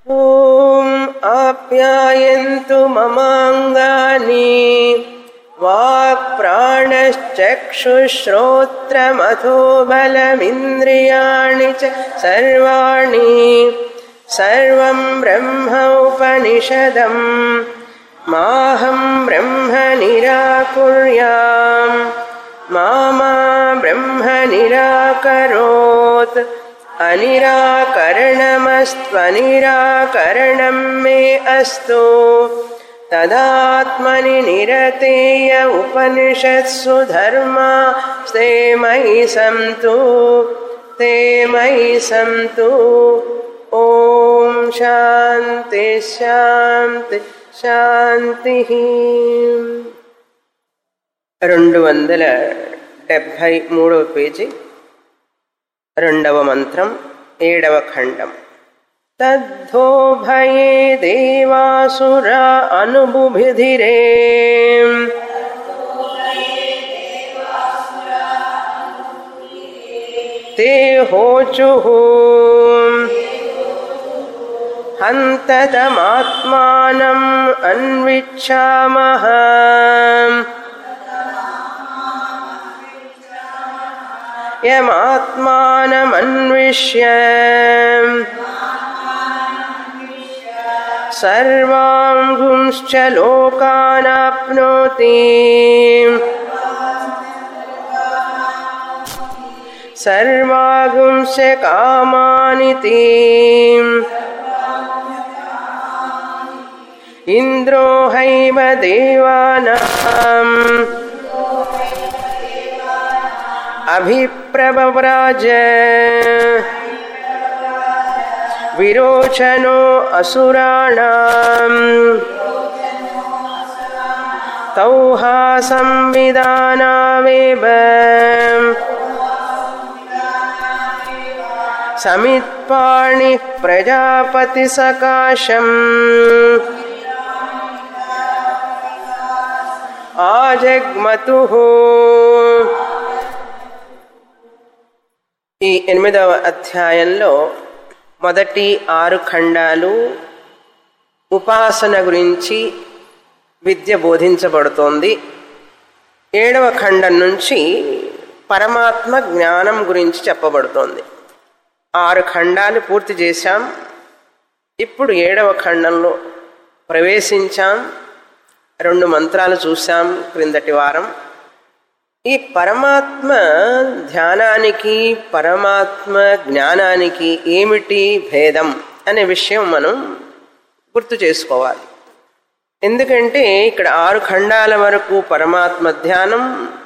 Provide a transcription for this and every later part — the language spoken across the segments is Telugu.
ఓం ఆప్యాయంతు మమాంగాని వాక్ ప్రాణశ్చక్షుశ్రోత్రమథో బలమింద్రియాణి చ సర్వాణి సర్వం బ్రహ్మ ఉపనిషదం మాహం బ్రహ్మ నిరాకుర్యాం మా బ్రహ్మ నిరాకరోత్ అనిరాకరణమస్త్వనిరాకరణం మే అస్తు తదాత్మని నిరతేయ ఉపనిషత్సు ధర్మాస్తే మయి సంతు ఓం శాంతి శాంతి శాంతి. 273వ పేజీ, 2వ మంత్రం, 7వ ఖండం. తద్ధో భయే దేవాసురా అనుబుభిధిరే తే హోచుః హంతతమాత్మానం అన్విచ్ఛామః యమాత్మానమన్విష్య సర్వాంగుంశ్చ లోకానాప్నోతి సర్వాగుంశ్చ కామానితి ఇంద్రో హైవ దేవానాం అభిప్రవ్రాజ విరోచనో అసురాణాం తౌహా సంవిదానావేవ సమిత్పాణి ప్రజాపతి సకాశం ఆజగ్మతుః. ఈ 8వ అధ్యాయంలో మొదటి 6 ఖండాలు ఉపాసన గురించి విద్య బోధించబడుతోంది. 7వ ఖండం నుంచి పరమాత్మ జ్ఞానం గురించి చెప్పబడుతోంది. 6 ఖండాలు పూర్తి చేశాం. ఇప్పుడు 7వ ఖండంలో ప్రవేశించాం. 2 మంత్రాలు చూసాం క్రిందటి వారం. ఈ పరమాత్మ ధ్యానానికి పరమాత్మ జ్ఞానానికి ఏమిటి భేదం అనే విషయం మనం గుర్తు చేసుకోవాలి. ఎందుకంటే ఇక్కడ 6 ఖండాల వరకు పరమాత్మ ధ్యానం,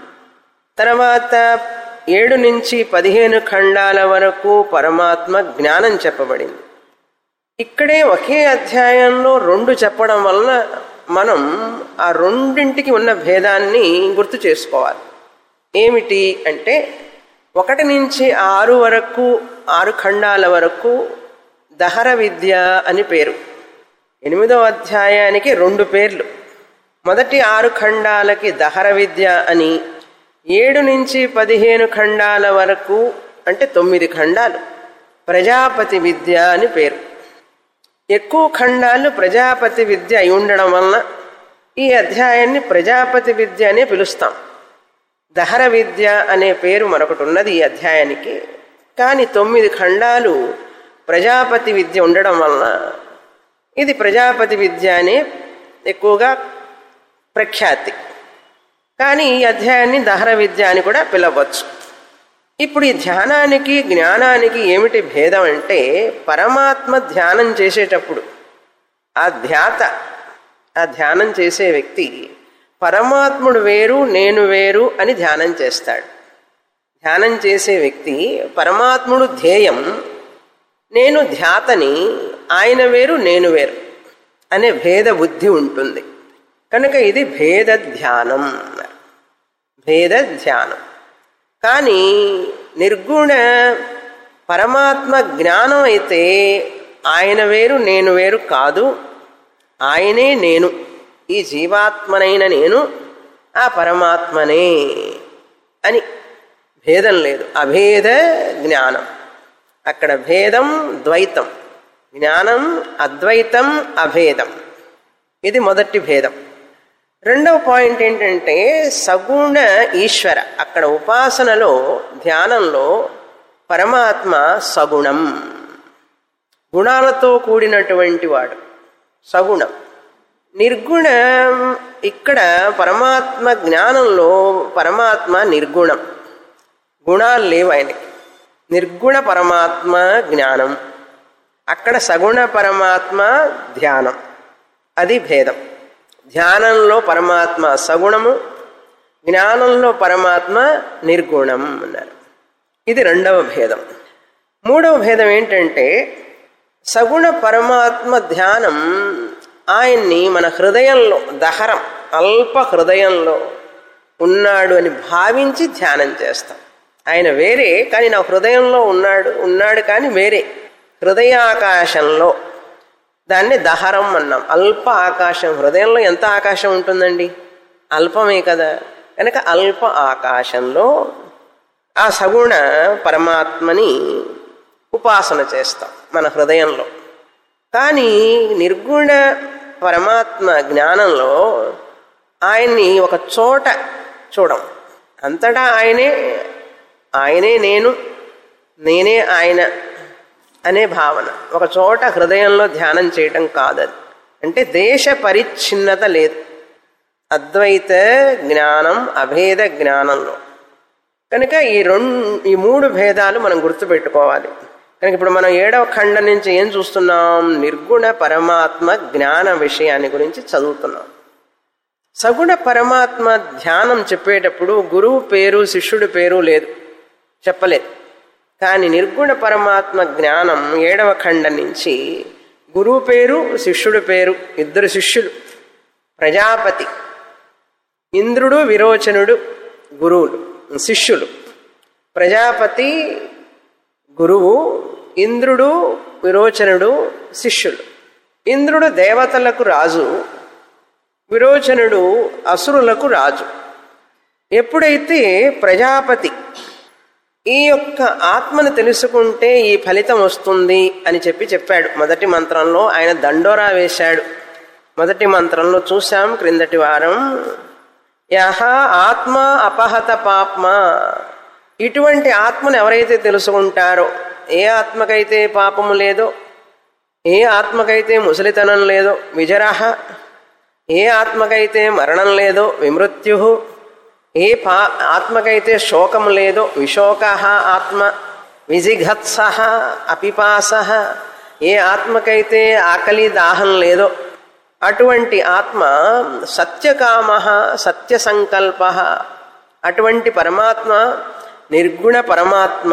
తర్వాత 7 నుంచి 15 ఖండాల వరకు పరమాత్మ జ్ఞానం చెప్పబడింది. ఇక్కడే ఒకే అధ్యాయంలో 2 చెప్పడం వలన మనం ఆ రెండింటికి ఉన్న భేదాన్ని గుర్తు చేసుకోవాలి. ఏమిటి అంటే 1 నుంచి 6 వరకు 6 ఖండాల వరకు దహర విద్య అని పేరు. 8వ అధ్యాయానికి 2 పేర్లు. మొదటి 6 ఖండాలకి దహర విద్య అని, 7 నుంచి 15 ఖండాల వరకు అంటే 9 ఖండాలు ప్రజాపతి విద్య అని పేరు. ఎక్కువ ఖండాలు ప్రజాపతి విద్య అయి ఉండడం వలన ఈ అధ్యాయాన్ని ప్రజాపతి విద్య అనే పిలుస్తాం. దహర విద్య అనే పేరు మరొకటి ఉన్నది ఈ అధ్యాయానికి. కానీ 9 ఖండాలు ప్రజాపతి విద్య ఉండడం వలన ఇది ప్రజాపతి విద్య అనే ఎక్కువగా ప్రఖ్యాతి. కానీ ఈ అధ్యాయాన్ని దహర విద్య అని కూడా పిలవచ్చు. ఇప్పుడు ఈ ధ్యానానికి జ్ఞానానికి ఏమిటి భేదం అంటే, పరమాత్మ ధ్యానం చేసేటప్పుడు ఆ ధ్యానం చేసే వ్యక్తి పరమాత్ముడు వేరు నేను వేరు అని ధ్యానం చేస్తాడు. ధ్యానం చేసే వ్యక్తి పరమాత్ముడు ధ్యేయం, నేను ధ్యాతని, ఆయన వేరు నేను వేరు అనే భేద బుద్ధి ఉంటుంది. కనుక ఇది భేద ధ్యానం. భేద ధ్యానం. కానీ నిర్గుణ పరమాత్మ జ్ఞానం అయితే ఆయన వేరు నేను వేరు కాదు, ఆయనే నేను, ఈ జీవాత్మనైన నేను ఆ పరమాత్మనే అని భేదం లేదు. అభేద జ్ఞానం. అక్కడ భేదం ద్వైతం. జ్ఞానం అద్వైతం అభేదం. ఇది మొదటి భేదం. రెండవ పాయింట్ ఏంటంటే సగుణ ఈశ్వర. అక్కడ ఉపాసనలో ధ్యానంలో పరమాత్మ సగుణం, గుణాలతో కూడినటువంటి వాడు సగుణం. నిర్గుణం ఇక్కడ పరమాత్మ జ్ఞానంలో పరమాత్మ నిర్గుణం, గుణాలు లేవు ఆయనకి. నిర్గుణ పరమాత్మ జ్ఞానం, అక్కడ సగుణ పరమాత్మ ధ్యానం. అది భేదం. ధ్యానంలో పరమాత్మ సగుణము, జ్ఞానంలో పరమాత్మ నిర్గుణం అన్నారు. ఇది రెండవ భేదం. మూడవ భేదం ఏంటంటే సగుణ పరమాత్మ ధ్యానం ఆయన్ని మన హృదయంలో దహరం అల్ప హృదయంలో ఉన్నాడు అని భావించి ధ్యానం చేస్తాం. ఆయన వేరే కానీ నా హృదయంలో ఉన్నాడు కానీ వేరే హృదయాకాశంలో. దాన్ని దహరం అన్నాం. అల్ప ఆకాశం. హృదయంలో ఎంత ఆకాశం ఉంటుందండి? అల్పమే కదా. కనుక అల్ప ఆకాశంలో ఆ సగుణ పరమాత్మని ఉపాసన చేస్తాం మన హృదయంలో. కానీ నిర్గుణ పరమాత్మ జ్ఞానంలో ఆయన్ని ఒక చోట చూడం. అంతటా ఆయనే నేను, నేనే ఆయన అనే భావన. ఒక చోట హృదయంలో ధ్యానం చేయటం కాదది. అంటే దేశ పరిచ్ఛిన్నత లేదు అద్వైత జ్ఞానం అభేద జ్ఞానంలో. కనుక ఈ మూడు భేదాలు మనం గుర్తుపెట్టుకోవాలి. కనుక ఇప్పుడు మనం 7వ ఖండం నుంచి ఏం చూస్తున్నాం? నిర్గుణ పరమాత్మ జ్ఞాన విషయాన్ని గురించి చదువుతున్నాం. సగుణ పరమాత్మ ధ్యానం చెప్పేటప్పుడు గురువు పేరు శిష్యుడి పేరు లేదు, చెప్పలేదు. కానీ నిర్గుణ పరమాత్మ జ్ఞానం 7వ ఖండం నుంచి గురువు పేరు శిష్యుడి పేరు, ఇద్దరు శిష్యులు, ప్రజాపతి, ఇంద్రుడు, విరోచనుడు గురువులు, శిష్యులు. ప్రజాపతి గురువు, ఇంద్రుడు విరోచనుడు శిష్యులు. ఇంద్రుడు దేవతలకు రాజు, విరోచనుడు అసురులకు రాజు. ఎప్పుడైతే ప్రజాపతి ఈ యొక్క ఆత్మను తెలుసుకుంటే ఈ ఫలితం వస్తుంది అని చెప్పాడు మొదటి మంత్రంలో. ఆయన దండోరా వేశాడు. మొదటి మంత్రంలో చూశాం క్రిందటి వారం. యహ ఆత్మ అపహత పాప్మ. ఇటువంటి ఆత్మను ఎవరైతే తెలుసుకుంటారో, ఏ ఆత్మకైతే పాపము లేదో, ఏ ఆత్మకైతే ముసలితనం లేదో, విజరహ, ఏ ఆత్మకైతే మరణం లేదో, విమృత్యు, ఏ ఆత్మకైతే శోకం లేదో, విశోక ఆత్మ, విజిఘత్స అపిపాస, ఏ ఆత్మకైతే ఆకలి దాహం లేదో అటువంటి ఆత్మ సత్యకామ సత్య సంకల్ప. అటువంటి పరమాత్మ నిర్గుణ పరమాత్మ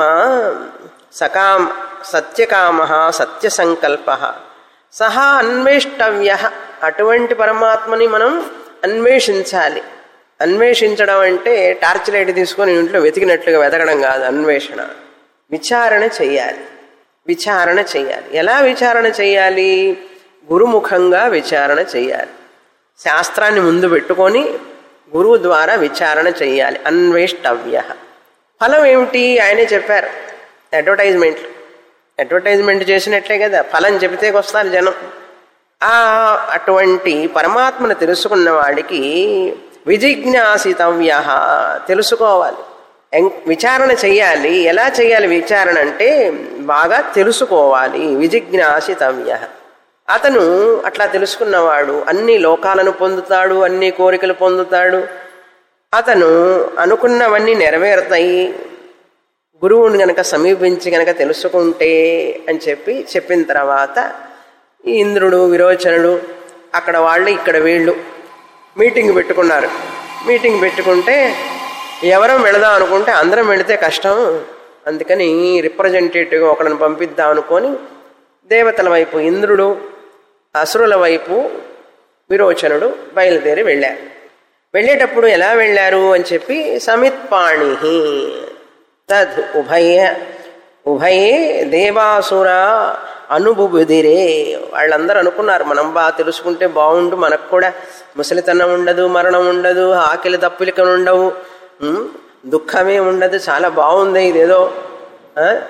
సత్యకామ సత్య సంకల్ప సహ అన్వేష్టవ్య. అటువంటి పరమాత్మని మనం అన్వేషించాలి. అన్వేషించడం అంటే టార్చ్ లైట్ తీసుకొని ఇంట్లో వెతికినట్లుగా వెతకడం కాదు. అన్వేషణ, విచారణ చెయ్యాలి. విచారణ చెయ్యాలి. ఎలా విచారణ చెయ్యాలి? గురుముఖంగా విచారణ చెయ్యాలి. శాస్త్రాన్ని ముందు పెట్టుకొని గురువు ద్వారా విచారణ చెయ్యాలి. అన్వేష్టవ్య. ఫలం ఏమిటి? ఆయనే చెప్పారు. అడ్వర్టైజ్మెంట్ చేసినట్లే కదా, ఫలం చెబితే వస్తారు జనం. అటువంటి పరమాత్మను తెలుసుకున్న వాడికి విజిజ్ఞాసితవ్య, తెలుసుకోవాలి, విచారణ చెయ్యాలి. ఎలా చెయ్యాలి విచారణ అంటే? బాగా తెలుసుకోవాలి. విజిజ్ఞాసితవ్య. అతను అట్లా తెలుసుకున్నవాడు అన్ని లోకాలను పొందుతాడు, అన్ని కోరికలు పొందుతాడు. అతను అనుకున్నవన్నీ నెరవేరుతాయి గురువుని గనక సమీపించి గనక తెలుసుకుంటే అని చెప్పిన తర్వాత ఈ ఇంద్రుడు, విరోచనుడు, అక్కడ వాళ్ళు ఇక్కడ వీళ్ళు మీటింగ్ పెట్టుకున్నారు. మీటింగ్ పెట్టుకుంటే ఎవరం వెళదాం అనుకుంటే అందరం వెళితే కష్టం, అందుకని రిప్రజెంటేటివ్గా ఒకరిని పంపిద్దాం అనుకొని దేవతల వైపు ఇంద్రుడు, అసురుల వైపు విరోచనుడు బయలుదేరి వెళ్ళారు. వెళ్ళేటప్పుడు ఎలా వెళ్ళారు అని చెప్పి సమిత్పాణి తద్ ఉభయే దేవాసుర అనుబుబుదిరే. వాళ్ళందరూ అనుకున్నారు మనం బాగా తెలుసుకుంటే బాగుండు, మనకు కూడా ముసలితనం ఉండదు, మరణం ఉండదు, ఆకలి తప్పులికలు ఉండవు, దుఃఖమే ఉండదు, చాలా బాగుంది ఇదేదో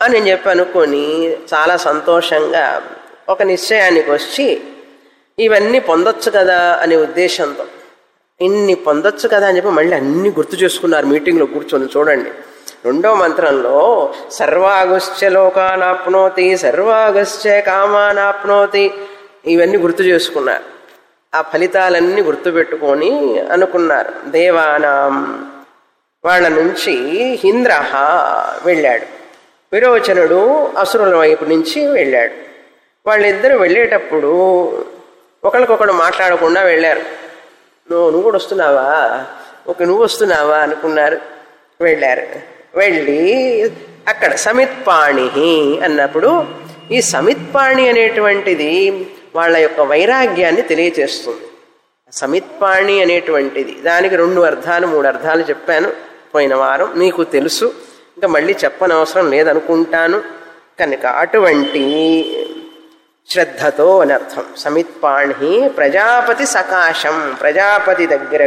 అని నేను చెప్పి అనుకొని చాలా సంతోషంగా ఒక నిశ్చయానికి వచ్చి ఇవన్నీ పొందొచ్చు కదా అనే ఉద్దేశంతో ఇన్ని పొందొచ్చు కదా అని చెప్పి మళ్ళీ అన్ని గుర్తు చేసుకున్నారు మీటింగ్లో కూర్చొని. చూడండి, రెండో మంత్రంలో సర్వాగశ్చ లోకానాప్నోతి సర్వాగశ్చ కామానాప్నోతి ఇవన్నీ గుర్తు చేసుకున్నారు. ఆ ఫలితాలన్నీ గుర్తుపెట్టుకొని అనుకున్నారు. దేవానాం వాళ్ళ నుంచి ఇంద్రః వెళ్ళాడు, విరోచనుడు అసురుల వైపు నుంచి వెళ్ళాడు. వాళ్ళిద్దరూ వెళ్ళేటప్పుడు ఒకరికొకడు మాట్లాడకుండా వెళ్ళారు. నువ్వు కూడా వస్తున్నావా, ఓకే నువ్వు వస్తున్నావా అనుకున్నారు. వెళ్ళారు. వెళ్ళి అక్కడ సమిత్పాణి అన్నప్పుడు ఈ సమిత్పాణి అనేటువంటిది వాళ్ళ యొక్క వైరాగ్యాన్ని తెలియచేస్తుంది. సమిత్పాణి అనేటువంటిది దానికి 2 అర్థాలు 3 అర్థాలు చెప్పాను పోయిన వారం, మీకు తెలుసు, ఇంకా మళ్ళీ చెప్పనవసరం లేదనుకుంటాను. కనుక అటువంటి శ్రద్ధతో అని అర్థం. సమిత్పాణి ప్రజాపతి సకాశం, ప్రజాపతి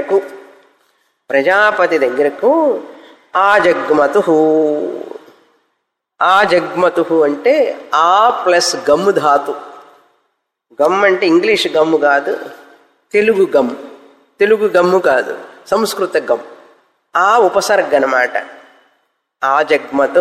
దగ్గరకు ఆజగ్మతు. ఆజగ్మతు అంటే ఆ ప్లస్ గమ్ము ధాతు. గమ్ అంటే ఇంగ్లీష్ గమ్ము కాదు, తెలుగు గమ్. తెలుగు గమ్ము కాదు, సంస్కృత గమ్. ఆ ఉపసర్గ అన్నమాట. ఆజగ్మతు,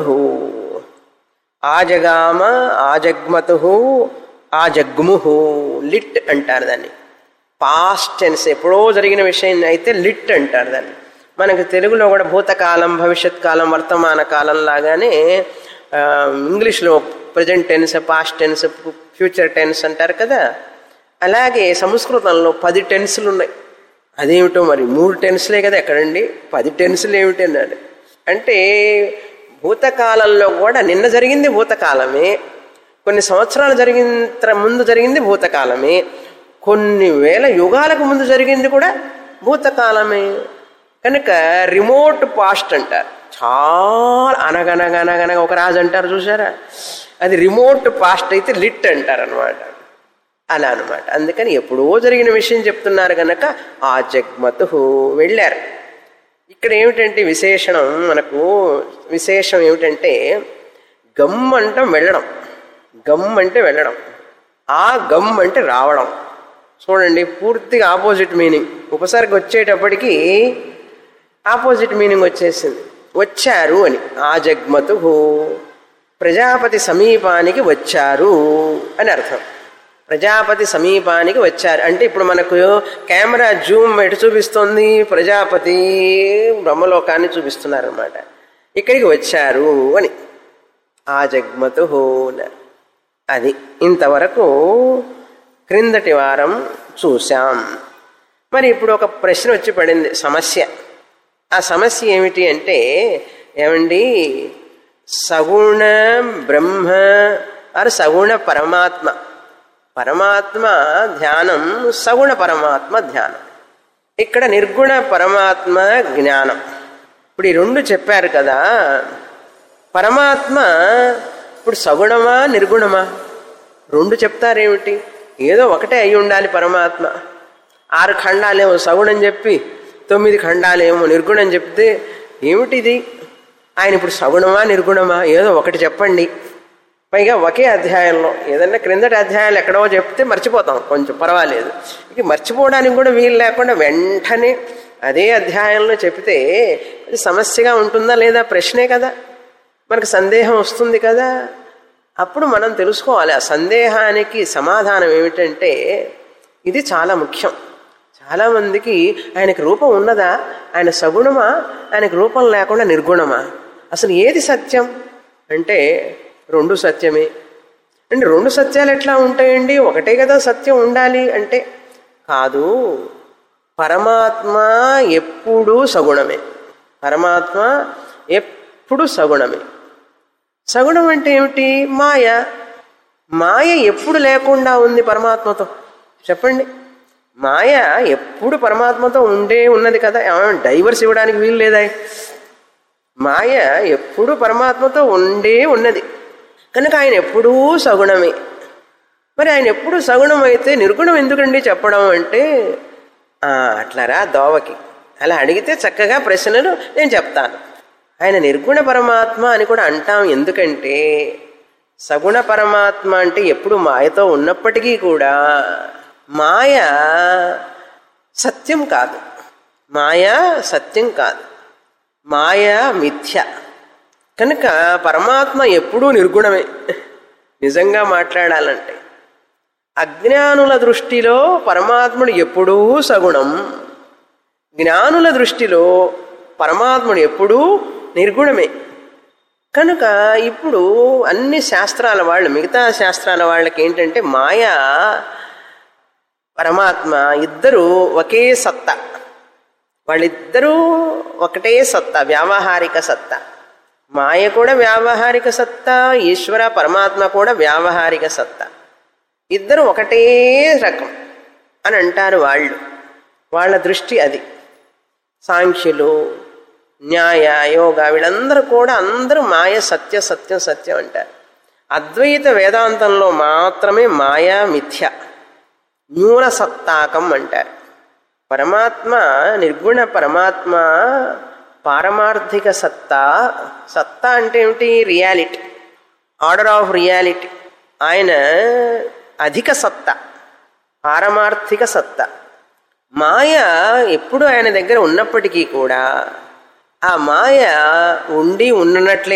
ఆజగామ, ఆజగ్మతు, ఆజగ్ముహు. లిట్ అంటారు దాన్ని. పాస్ట్ టెన్స్ ఎప్పుడో జరిగిన విషయం అయితే లిట్ అంటారు దాన్ని. మనకు తెలుగులో కూడా భూతకాలం, భవిష్యత్ కాలం, వర్తమాన కాలం లాగానే ఇంగ్లీష్లో present tense, past tense, future tense అంటారు కదా. అలాగే సంస్కృతంలో 10 టెన్సులు ఉన్నాయి. అదేమిటో మరి 3 టెన్సులే కదా ఎక్కడండి, 10 టెన్సులు ఏమిటి అన్నాడు. అంటే భూతకాలంలో కూడా నిన్న జరిగింది భూతకాలమే, కొన్ని సంవత్సరాలు ముందు జరిగింది భూతకాలమే, కొన్ని వేల యుగాలకు ముందు జరిగింది కూడా భూతకాలమే. కనుక రిమోట్ పాస్ట్ అంటారు. చాలా అనగనగనగనగా ఒక రాజు అంటారు చూసారా, అది రిమోట్ పాస్ట్ అయితే లిట్ అంటారు అనమాట. అలా అనమాట. అందుకని ఎప్పుడో జరిగిన విషయం చెప్తున్నారు కనుక ఆ జగ్మతు వెళ్ళారు. ఇక్కడ ఏమిటంటే విశేషణం, మనకు విశేషం ఏమిటంటే గమ్ అంటాం వెళ్ళడం, గమ్ అంటే వెళ్ళడం, ఆ గమ్ అంటే రావడం. చూడండి, పూర్తిగా ఆపోజిట్ మీనింగ్. ఉపసర్గ వచ్చేటప్పటికి ఆపోజిట్ మీనింగ్ వచ్చేసింది. వచ్చారు అని. ఆ జగ్మతు ప్రజాపతి సమీపానికి వచ్చారు అని అర్థం. ప్రజాపతి సమీపానికి వచ్చారు అంటే ఇప్పుడు మనకు కెమెరా జూమ్ ఎటు చూపిస్తుంది, ప్రజాపతి బ్రహ్మలోకాన్ని చూపిస్తున్నారు అనమాట. ఇక్కడికి వచ్చారు అని. ఆ జగ్మతు అది ఇంతవరకు క్రిందటి వారం చూశాం. మరి ఇప్పుడు ఒక ప్రశ్న వచ్చి పడింది, సమస్య. ఆ సమస్య ఏమిటి అంటే, ఏమండి సగుణ బ్రహ్మ ఆర్ సగుణ పరమాత్మ, పరమాత్మ ధ్యానం, సగుణ పరమాత్మ ధ్యానం, ఇక్కడ నిర్గుణ పరమాత్మ జ్ఞానం. ఇప్పుడు ఈ 2 చెప్పారు కదా. పరమాత్మ ఇప్పుడు సగుణమా నిర్గుణమా 2 చెప్తారేమిటి? ఏదో ఒకటే అయి ఉండాలి పరమాత్మ. 6 ఖండాలేమో సగుణం చెప్పి 9 ఖండాలేమో నిర్గుణం చెప్తే ఏమిటిది? ఆయన ఇప్పుడు సగుణమా నిర్గుణమా ఏదో ఒకటి చెప్పండి. పైగా ఒకే అధ్యాయంలో, ఏదన్నా క్రిందటి అధ్యాయాలు ఎక్కడో చెప్తే మర్చిపోతాం, కొంచెం పర్వాలేదు. ఇక మర్చిపోవడానికి కూడా వీలు లేకుండా వెంటనే అదే అధ్యాయంలో చెప్తే అది సమస్యగా ఉంటుందా లేదా ప్రశ్నే కదా, మనకు సందేహం వస్తుంది కదా. అప్పుడు మనం తెలుసుకోవాలి ఆ సందేహానికి సమాధానం ఏమిటంటే ఇది చాలా ముఖ్యం. చాలామందికి ఆయనకి రూపం ఉన్నదా, ఆయన సగుణమా, ఆయనకు రూపం లేకుండా నిర్గుణమా, అసలు ఏది సత్యం అంటే 2 సత్యమే. అంటే 2 సత్యాలు ఎట్లా ఉంటాయండి, ఒకటే కదా సత్యం ఉండాలి అంటే కాదు. పరమాత్మ ఎప్పుడూ సగుణమే, పరమాత్మ ఎప్పుడు సగుణమే. సగుణం అంటే ఏమిటి? మాయ. మాయ ఎప్పుడు లేకుండా ఉంది పరమాత్మతో చెప్పండి. మాయ ఎప్పుడు పరమాత్మతో ఉన్నది కదా, డైవర్స్ ఇవ్వడానికి వీలు లేదా? మాయ ఎప్పుడు పరమాత్మతో ఉన్నది కనుక ఆయన ఎప్పుడూ సగుణమే. మరి ఆయన ఎప్పుడు సగుణం అయితే నిర్గుణం ఎందుకండి చెప్పడం అంటే అట్లారా దోవకి అలా అడిగితే చక్కగా ప్రశ్నలు నేను చెప్తాను. ఆయన నిర్గుణ పరమాత్మ అని కూడా అంటాం. ఎందుకంటే సగుణ పరమాత్మ అంటే ఎప్పుడు మాయతో ఉన్నప్పటికీ కూడా మాయ సత్యం కాదు, మాయ సత్యం కాదు, మాయ మిథ్య. కనుక పరమాత్మ ఎప్పుడూ నిర్గుణమే. నిజంగా మాట్లాడాలంటే అజ్ఞానుల దృష్టిలో పరమాత్ముడు ఎప్పుడూ సగుణం, జ్ఞానుల దృష్టిలో పరమాత్ముడు ఎప్పుడూ నిర్గుణమే. కనుక ఇప్పుడు అన్ని శాస్త్రాల వాళ్ళు, మిగతా శాస్త్రాల వాళ్ళకి ఏంటంటే మాయ పరమాత్మ ఇద్దరు ఒకే సత్తా, వాళ్ళిద్దరూ ఒకటే సత్తా, వ్యావహారిక సత్తా. మాయ కూడా వ్యావహారిక సత్తా, ఈశ్వర పరమాత్మ కూడా వ్యావహారిక సత్తా. ఇద్దరు ఒకటే రకం అని అంటారు వాళ్ళు. వాళ్ళ దృష్టి అది. సాంఖ్యులు, న్యాయ, యోగ వీళ్ళందరూ కూడా అందరూ మాయ సత్య సత్యం సత్యం అంటారు. అద్వైత వేదాంతంలో మాత్రమే మాయా మిథ్య, న్యూన సత్తాకం అంటారు. పరమాత్మ నిర్గుణ పరమాత్మ పారమార్థిక సత్తా. సత్తా అంటే ఏమిటి? Reality, order of reality. ఆయన అధిక సత్తా, పారమార్థిక సత్తా. మాయ ఎప్పుడు ఆయన దగ్గర ఉన్నప్పటికీ కూడా ఆ మాయ ఉండి ఉన్నట్లే,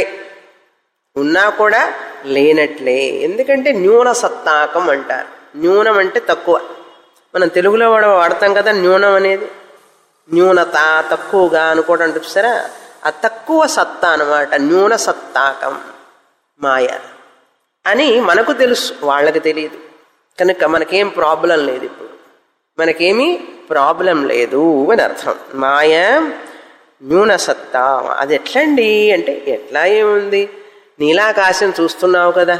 ఉన్నా కూడా లేనట్లే. ఎందుకంటే న్యూన సత్తాకం అంటారు. న్యూనం అంటే తక్కువ. మనం తెలుగులో వాడతాం కదా న్యూనం అనేది, న్యూనత, తక్కువగా అనుకోవడం చూసారా, ఆ తక్కువ సత్తా అనమాట. న్యూన సత్తాకం మాయ అని మనకు తెలుసు, వాళ్ళకి తెలియదు. కనుక మనకేం ప్రాబ్లం లేదు. ఇప్పుడు మనకేమీ ప్రాబ్లం లేదు అని అర్థం. మాయ న్యూన సత్తా. అది ఎట్లండి అంటే ఎట్లా ఏముంది? నీలాకాశం చూస్తున్నావు కదా,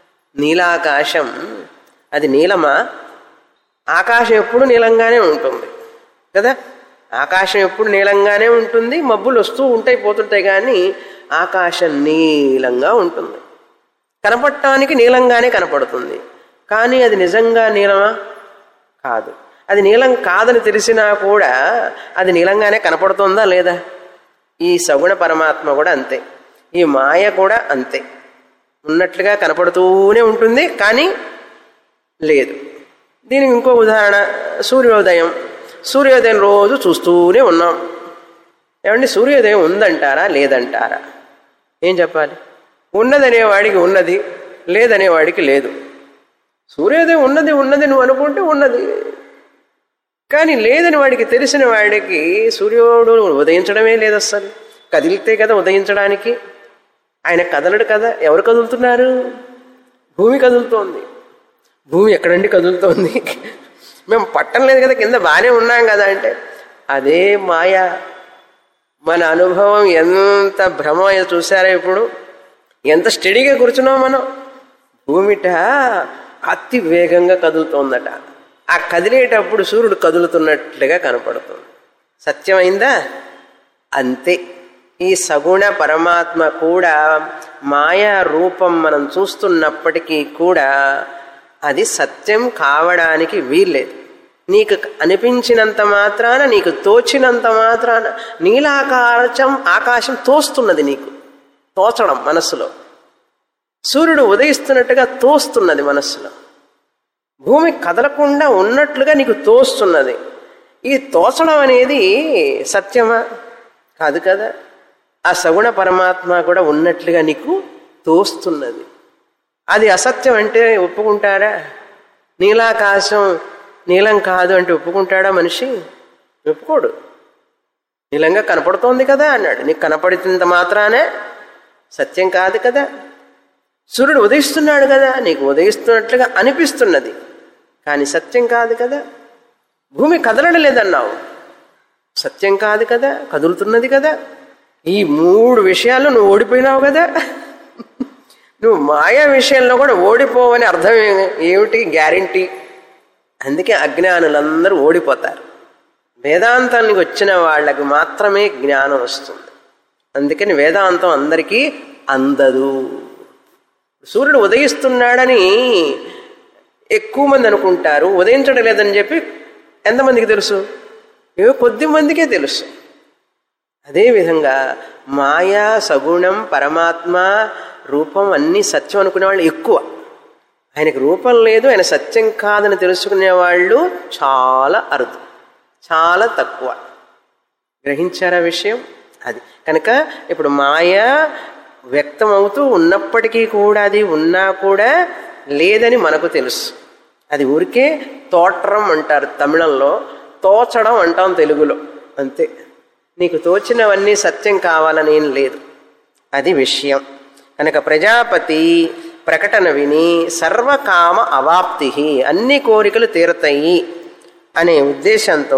నీలాకాశం అది నీలమా? ఆకాశం ఎప్పుడు నీలంగానే ఉంటుంది కదా. ఆకాశం ఎప్పుడు నీలంగానే ఉంటుంది, మబ్బులు వస్తూ ఉంటాయి పోతుంటాయి, కానీ ఆకాశం నీలంగా ఉంటుంది. కనపడటానికి నీలంగానే కనపడుతుంది, కానీ అది నిజంగా నీలమా? కాదు. అది నీలం కాదని తెలిసినా కూడా అది నీలంగానే కనపడుతుందా లేదా? ఈ సగుణ పరమాత్మ కూడా అంతే, ఈ మాయ కూడా అంతే. ఉన్నట్లుగా కనపడుతూనే ఉంటుంది, కానీ లేదు. దీనికి ఇంకో ఉదాహరణ సూర్యోదయం. సూర్యోదయం రోజు చూస్తూనే ఉన్నాం. ఏమండి సూర్యోదయం ఉందంటారా లేదంటారా? ఏం చెప్పాలి? ఉన్నదనేవాడికి ఉన్నది, లేదనేవాడికి లేదు. సూర్యోదయం ఉన్నది ఉన్నది నువ్వు అనుకుంటే ఉన్నది, కానీ లేదని వాడికి తెలిసిన వాడికి సూర్యుడు ఉదయించడమే లేదు. అస్సలు కదిలితే కదా ఉదయించడానికి. ఆయన కదలడు కదా. ఎవరు కదులుతున్నారు? భూమి కదులుతోంది. భూమి ఎక్కడండి కదులుతోంది? మేము పట్టం లేదు కదా, కింద బాగానే ఉన్నాం కదా అంటే అదే మాయ. మన అనుభవం ఎంత భ్రమ చూసారా? ఇప్పుడు ఎంత స్టడీగా కూర్చున్నాం మనం. భూమిట అతి వేగంగా కదులుతోందట. ఆ కదిలేటప్పుడు సూర్యుడు కదులుతున్నట్లుగా కనపడుతుంది. సత్యమైందా? అంతే. ఈ సగుణ పరమాత్మ కూడా మాయా రూపం మనం చూస్తున్నప్పటికీ కూడా అది సత్యం కావడానికి వీల్లేదు. నీకు అనిపించినంత మాత్రాన, నీకు తోచినంత మాత్రాన ఆకాశం తోస్తున్నది. నీకు తోచడం మనస్సులో, సూర్యుడు ఉదయిస్తున్నట్టుగా తోస్తున్నది మనస్సులో. భూమి కదలకుండా ఉన్నట్లుగా నీకు తోస్తున్నది. ఈ తోచడం అనేది సత్యమా? కాదు కదా. ఆ సగుణ పరమాత్మ కూడా ఉన్నట్లుగా నీకు తోస్తున్నది. అది అసత్యం అంటే ఒప్పుకుంటారా? నీలాకాశం నీలం కాదు అంటే ఒప్పుకుంటాడా మనిషి? ఒప్పుకోడు. నీలంగా కనపడుతోంది కదా అన్నాడు. నీకు కనపడినంత మాత్రానే సత్యం కాదు కదా. సూర్యుడు ఉదయిస్తున్నాడు కదా, నీకు ఉదయిస్తున్నట్లుగా అనిపిస్తున్నది, కానీ సత్యం కాదు కదా. భూమి కదలడం లేదన్నావు, సత్యం కాదు కదా, కదులుతున్నది కదా. ఈ మూడు విషయాల్లో నువ్వు ఓడిపోయినావు కదా. నువ్వు మాయా విషయంలో కూడా ఓడిపోవని అర్థం ఏమిటి? గ్యారంటీ. అందుకే అజ్ఞానులందరూ ఓడిపోతారు. వేదాంతానికి వచ్చిన వాళ్ళకి మాత్రమే జ్ఞానం వస్తుంది. అందుకని వేదాంతం అందరికీ అందదు. సూర్యుడు ఉదయిస్తున్నాడని ఎక్కువ మంది అనుకుంటారు, ఉదయించడం లేదని చెప్పి ఎంతమందికి తెలుసు? కొద్ది మందికే తెలుసు. అదేవిధంగా మాయా, సగుణం, పరమాత్మ, రూపం అన్నీ సత్యం అనుకునే వాళ్ళు ఎక్కువ. ఆయనకు రూపం లేదు, ఆయన సత్యం కాదని తెలుసుకునే వాళ్ళు చాలా అరుదు, చాలా తక్కువ. గ్రహించారా విషయం? అది కనుక ఇప్పుడు మాయ వ్యక్తం అవుతూ ఉన్నప్పటికీ కూడా అది ఉన్నా కూడా లేదని మనకు తెలుసు. అది ఊరికే తోట్రం అంటారు తమిళంలో, తోచడం అంటాం తెలుగులో, అంతే. నీకు తోచినవన్నీ సత్యం కావాలని ఏం లేదు, అది విషయం. కనుక ప్రజాపతి ప్రకటన విని సర్వకామ అవాప్తి, అన్ని కోరికలు తీరతాయి అనే ఉద్దేశంతో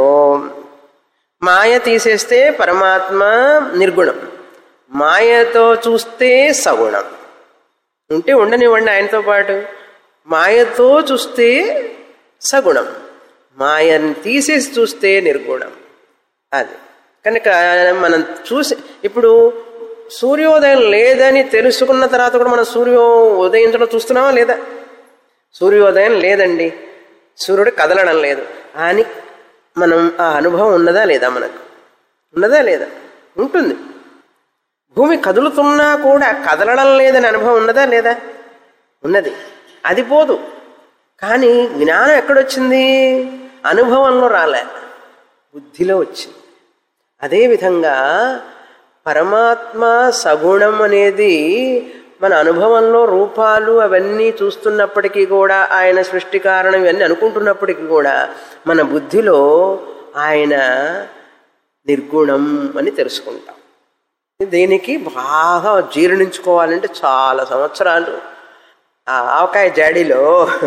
మాయ తీసేస్తే పరమాత్మ నిర్గుణం, మాయతో చూస్తే సగుణం. ఉంటే ఉండనివ్వండి ఆయనతో పాటు. మాయతో చూస్తే సగుణం, మాయని తీసేసి చూస్తే నిర్గుణం. అది కనుక మనం చూసి ఇప్పుడు సూర్యోదయం లేదని తెలుసుకున్న తర్వాత కూడా మనం ఉదయించడం చూస్తున్నామా లేదా? సూర్యోదయం లేదండి, సూర్యుడు కదలడం లేదు అని మనం ఆ అనుభవం ఉన్నదా లేదా? మనకు ఉన్నదా లేదా? ఉంటుంది. భూమి కదులుతున్నా కూడా కదలడం లేదని అనుభవం ఉన్నదా లేదా? ఉన్నది. అది పోదు. కానీ జ్ఞానం ఎక్కడొచ్చింది? అనుభవంలో రాలే, బుద్ధిలో వచ్చింది. అదేవిధంగా పరమాత్మ సగుణం అనేది మన అనుభవంలో రూపాలు అవన్నీ చూస్తున్నప్పటికీ కూడా, ఆయన సృష్టి కారణం ఇవన్నీ అనుకుంటున్నప్పటికీ కూడా మన బుద్ధిలో ఆయన నిర్గుణం అని తెలుసుకుంటాం. దీనికి బాగా జీర్ణించుకోవాలంటే చాలా సంవత్సరాలు. ఆ ఆవకాయ జాడీలో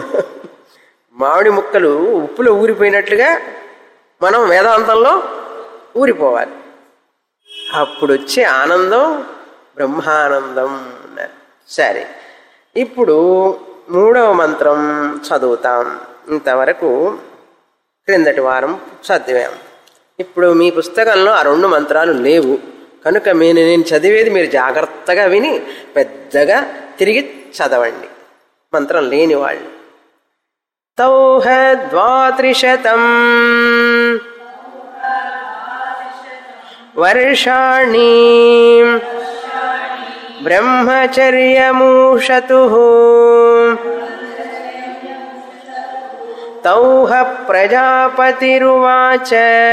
మామిడి ముక్కలు ఉప్పులో ఊరిపోయినట్లుగా మనం వేదాంతంలో ఊరిపోవాలి. అప్పుడు వచ్చే ఆనందం బ్రహ్మానందం అన్నారు. సరే, ఇప్పుడు 3వ మంత్రం చదువుతాం. ఇంతవరకు క్రిందటి వారం చదివాం. ఇప్పుడు మీ పుస్తకంలో ఆ 2 మంత్రాలు లేవు కనుక నేను చదివేది మీరు జాగ్రత్తగా విని పెద్దగా తిరిగి చదవండి, మంత్రం లేని వాళ్ళు. తౌహ 230 వర్షాణి బ్రహ్మచర్యమూషతు తౌహ ప్రజాపతిరువాచ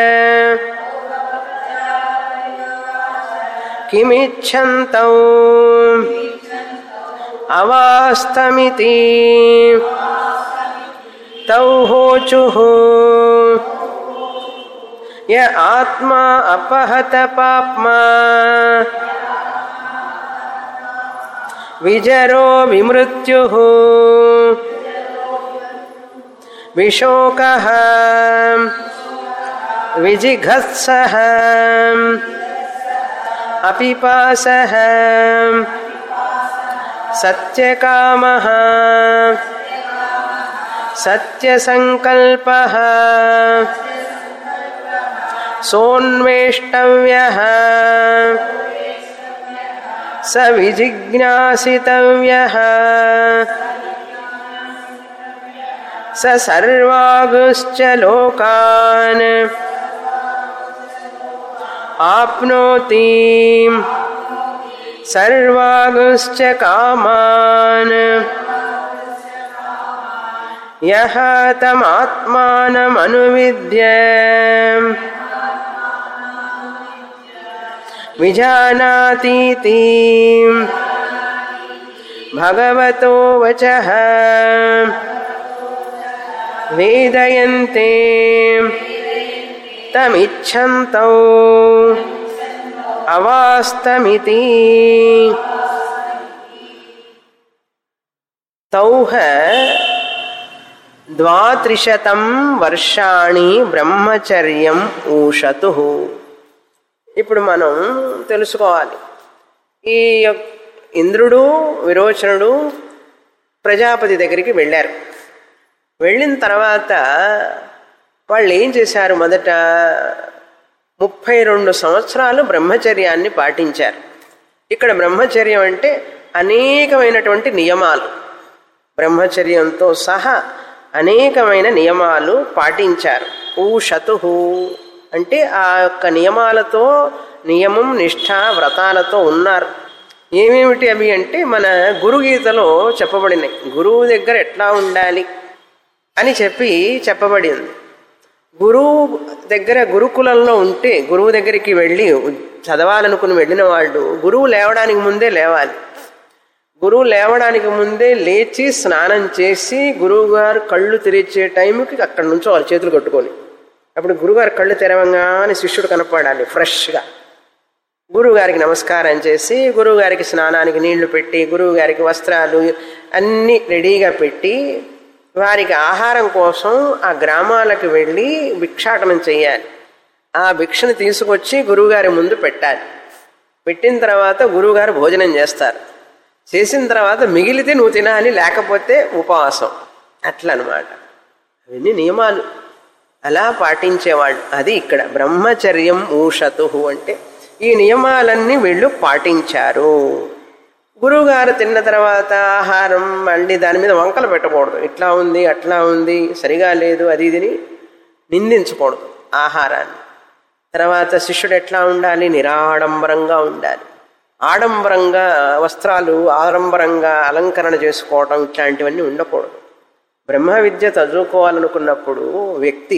కిమిచ్ఛంతౌ అవాస్తమితి తౌహోచుః య ఆత్మా అపహత పాప్మా విజరో విమృత్యుః విశోకః విజిఘత్సః అపిపాసః సత్యకామః సత్యసంకల్పః సోన్వేష్టవ్యః స విజిజ్ఞాసితవ్యః స సర్వాగుశ్చ లోకాన్ ఆప్నోతి సర్వాగుశ్చ కామాన్ యః తమాత్మానమనువిద్య విజానాతీతి భగవతో వచః వేదయంతే తమిచ్ఛంతౌ అవాస్తమితి. తౌహ 230 వర్షాణి బ్రహ్మచర్యం ఊషతు. ఇప్పుడు మనం తెలుసుకోవాలి, ఈ ఇంద్రుడు విరోచనుడు ప్రజాపతి దగ్గరికి వెళ్ళారు. వెళ్ళిన తర్వాత వాళ్ళు ఏం చేశారు? మొదట 32 సంవత్సరాలు బ్రహ్మచర్యాన్ని పాటించారు. ఇక్కడ బ్రహ్మచర్యం అంటే అనేకమైనటువంటి నియమాలు, బ్రహ్మచర్యంతో సహా అనేకమైన నియమాలు పాటించారు. ఊషతు అంటే ఆ యొక్క నియమాలతో నియమం నిష్ఠ వ్రతాలతో ఉన్నారు. ఏమేమిటి అవి అంటే మన గురుగీతలో చెప్పబడినాయి. గురువు దగ్గర ఎట్లా ఉండాలి అని చెప్పబడింది. గురువు దగ్గర గురుకులంలో ఉంటే గురువు దగ్గరికి వెళ్ళి చదవాలనుకుని వెళ్ళిన వాళ్ళు గురువు లేవడానికి ముందే లేవాలి. గురువు లేవడానికి ముందే లేచి స్నానం చేసి గురువుగారు కళ్ళు తెరిచే టైంకి అక్కడ నుంచో వాళ్ళ చేతులు కట్టుకొని, అప్పుడు గురువుగారు కళ్ళు తెరవంగానే శిష్యుడు కనపడాలి ఫ్రెష్గా. గురువుగారికి నమస్కారం చేసి గురువుగారికి స్నానానికి నీళ్లు పెట్టి గురువుగారికి వస్త్రాలు అన్నీ రెడీగా పెట్టి వారికి ఆహారం కోసం ఆ గ్రామాలకు వెళ్ళి భిక్షాటనం చేయాలి. ఆ భిక్షను తీసుకొచ్చి గురువుగారి ముందు పెట్టాలి. పెట్టిన తర్వాత గురువుగారు భోజనం చేస్తారు. చేసిన తర్వాత మిగిలితే నువ్వు తినాలి, లేకపోతే ఉపవాసం. అట్లా అనమాట. అవన్నీ నియమాలు అలా పాటించేవాళ్ళు. అది ఇక్కడ బ్రహ్మచర్యం ఊషతు అంటే ఈ నియమాలన్నీ వీళ్ళు పాటించారు. గురువుగారు తిన్న తర్వాత ఆహారం మళ్ళీ దాని మీద వంకలు పెట్టకూడదు. ఇట్లా ఉంది అట్లా ఉంది సరిగా లేదు అది ఇదిని నిందించకూడదు ఆహారాన్ని. తర్వాత శిష్యుడు ఎట్లా ఉండాలి? నిరాడంబరంగా ఉండాలి. ఆడంబరంగా వస్త్రాలు ఆడంబరంగా అలంకరణ చేసుకోవడం ఇట్లాంటివన్నీ ఉండకూడదు. బ్రహ్మ విద్య చదువుకోవాలనుకున్నప్పుడు వ్యక్తి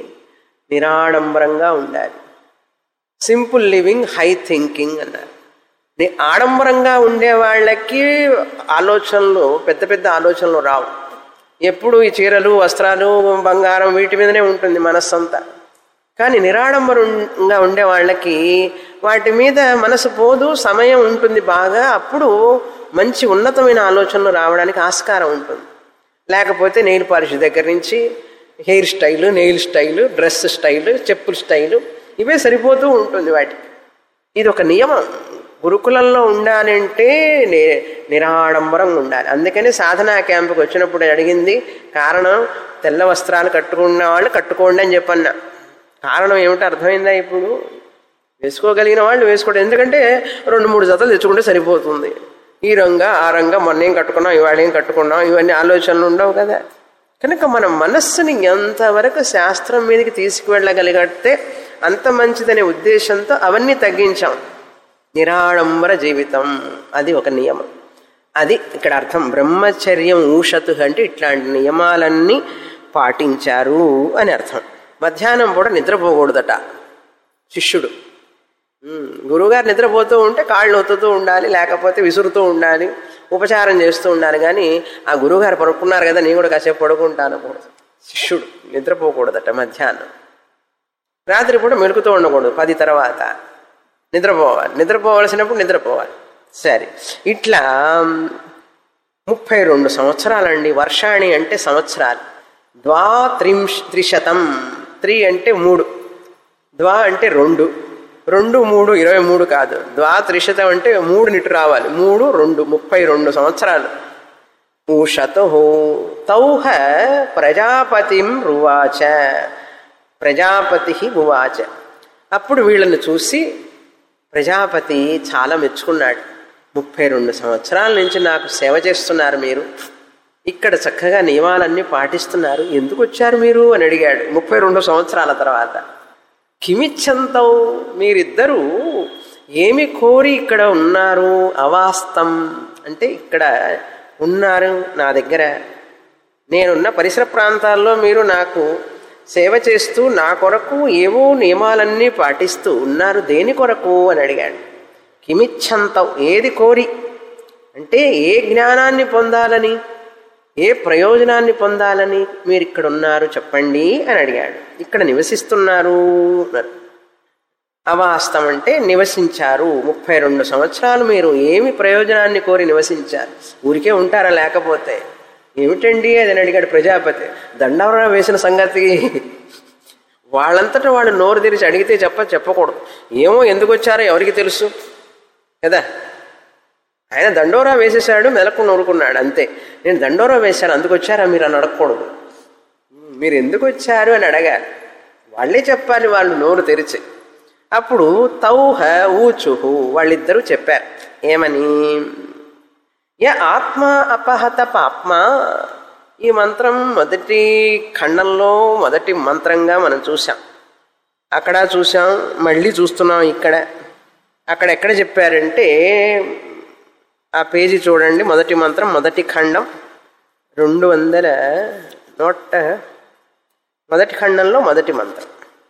నిరాడంబరంగా ఉండాలి. సింపుల్ లివింగ్ హై థింకింగ్ అన్నారు. ఆడంబరంగా ఉండే వాళ్ళకి ఆలోచనలు పెద్ద పెద్ద ఆలోచనలు రావు. ఎప్పుడు ఈ చీరలు వస్త్రాలు బంగారం వీటి మీదనే ఉంటుంది మనస్సంతా. కానీ నిరాడంబరంగా ఉండే వాళ్ళకి వాటి మీద మనసు పోదు, సమయం ఉంటుంది బాగా. అప్పుడు మంచి ఉన్నతమైన ఆలోచనలు రావడానికి ఆస్కారం ఉంటుంది. లేకపోతే నెయిల్ పాలిష్ దగ్గర నుంచి hair style, nail style, dress style, చెప్పుల స్టైలు ఇవే సరిపోతూ ఉంటుంది వాటికి. ఇది ఒక నియమం. గురుకులంలో ఉండాలంటే నిరాడంబరంగా ఉండాలి. అందుకని సాధనా క్యాంపుకి వచ్చినప్పుడు అడిగింది కారణం, తెల్ల వస్త్రాలు కట్టుకున్న వాళ్ళు కట్టుకోండి అని చెప్పన్నా. కారణం ఏమిటో అర్థమైందా? ఇప్పుడు వేసుకోగలిగిన వాళ్ళు వేసుకోవడం. ఎందుకంటే 2-3 జతలు తెచ్చుకుంటే సరిపోతుంది. ఈ రంగా ఆ రంగా మొన్న ఏం కట్టుకున్నాం ఇవాళ ఏం కట్టుకున్నాం ఇవన్నీ ఆలోచనలు ఉండవు కదా. కనుక మన మనస్సుని ఎంతవరకు శాస్త్రం మీదకి తీసుకువెళ్ళగలిగితే అంత మంచిదనే ఉద్దేశంతో అవన్నీ తగ్గించాం. నిరాడంబర జీవితం అది ఒక నియమం. అది ఇక్కడ అర్థం. బ్రహ్మచర్యం ఊషతు అంటే ఇట్లాంటి నియమాలన్నీ పాటించారు అని అర్థం. మధ్యాహ్నం పూట నిద్రపోకూడదట శిష్యుడు. గురువుగారు నిద్రపోతూ ఉంటే కాళ్ళు ఒత్తుతూ ఉండాలి, లేకపోతే విసురుతూ ఉండాలి, ఉపచారం చేస్తూ ఉండాలి. కానీ ఆ గురువుగారు పడుకున్నారు కదా నేను కూడా కాసేపు పడుకుంటాను కూడదు. శిష్యుడు నిద్రపోకూడదట మధ్యాహ్నం. రాత్రి పూట మెలుకుతూ ఉండకూడదు. 10 తర్వాత నిద్రపోవాలి. నిద్రపోవలసినప్పుడు నిద్రపోవాలి. సరే, ఇట్లా 32 సంవత్సరాలండి. వర్షాణి అంటే సంవత్సరాలు. 2-3 3 అంటే 3, 2 అంటే 2, 2, 3 23 కాదు. 2-3 అంటే 3 నిట్టు రావాలి. 3, 2 32 సంవత్సరాలు. ఊషతో తౌహ ప్రజాపతిం రువాచ. ప్రజాపతి ఉవాచ. అప్పుడు వీళ్ళని చూసి ప్రజాపతి చాలా మెచ్చుకున్నాడు. 32 సంవత్సరాల నుంచి నాకు సేవ చేస్తున్నారు మీరు, ఇక్కడ చక్కగా నియమాలన్నీ పాటిస్తున్నారు, ఎందుకు వచ్చారు మీరు అని అడిగాడు 32 సంవత్సరాల తర్వాత. కిమిచ్చంతౌ, మీరిద్దరూ ఏమి కోరి ఇక్కడ ఉన్నారు? అవాస్తం అంటే ఇక్కడ ఉన్నారు నా దగ్గర, నేనున్న పరిసర ప్రాంతాల్లో మీరు నాకు సేవ చేస్తూ నా కొరకు ఏవో నియమాలన్నీ పాటిస్తూ ఉన్నారు, దేని కొరకు అని అడిగాడు. కిమిచ్చంతౌ, ఏది కోరి అంటే ఏ జ్ఞానాన్ని పొందాలని, ఏ ప్రయోజనాన్ని పొందాలని మీరు ఇక్కడ ఉన్నారు చెప్పండి అని అడిగాడు. ఇక్కడ నివసిస్తున్నారు అన్నారు. అవాస్తం అంటే నివసించారు. 32 సంవత్సరాలు మీరు ఏమి ప్రయోజనాన్ని కోరి నివసించారు? ఊరికే ఉంటారా? లేకపోతే ఏమిటండి అని అడిగాడు ప్రజాపతి. దండవరం వేసిన సంగతి వాళ్ళంతటా వాళ్ళు నోరు తెరిచి అడిగితే చెప్పకూడదు. ఏమో ఎందుకు వచ్చారో ఎవరికి తెలుసు కదా. ఆయన దండోరా వేసేసాడు, మెలకు నూరుకున్నాడు అంతే. నేను దండోరా వేశాను అందుకు వచ్చారా మీరు అని అడగకూడదు. మీరు ఎందుకు వచ్చారు అని అడగాలి. వాళ్ళే చెప్పాలి, వాళ్ళు నోరు తెరిచి. అప్పుడు తౌహ ఊచుహు, వాళ్ళిద్దరూ చెప్పారు ఏమని? య ఆత్మ అపహత పాప్మ. ఈ మంత్రం మొదటి ఖండంలో మొదటి మంత్రంగా మనం చూసాం, అక్కడ చూసాం, మళ్ళీ చూస్తున్నాం ఇక్కడ. అక్కడ ఎక్కడ చెప్పారంటే ఆ పేజీ చూడండి, మొదటి మంత్రం, మొదటి ఖండం 200 మొదటి ఖండంలో మొదటి మంత్రం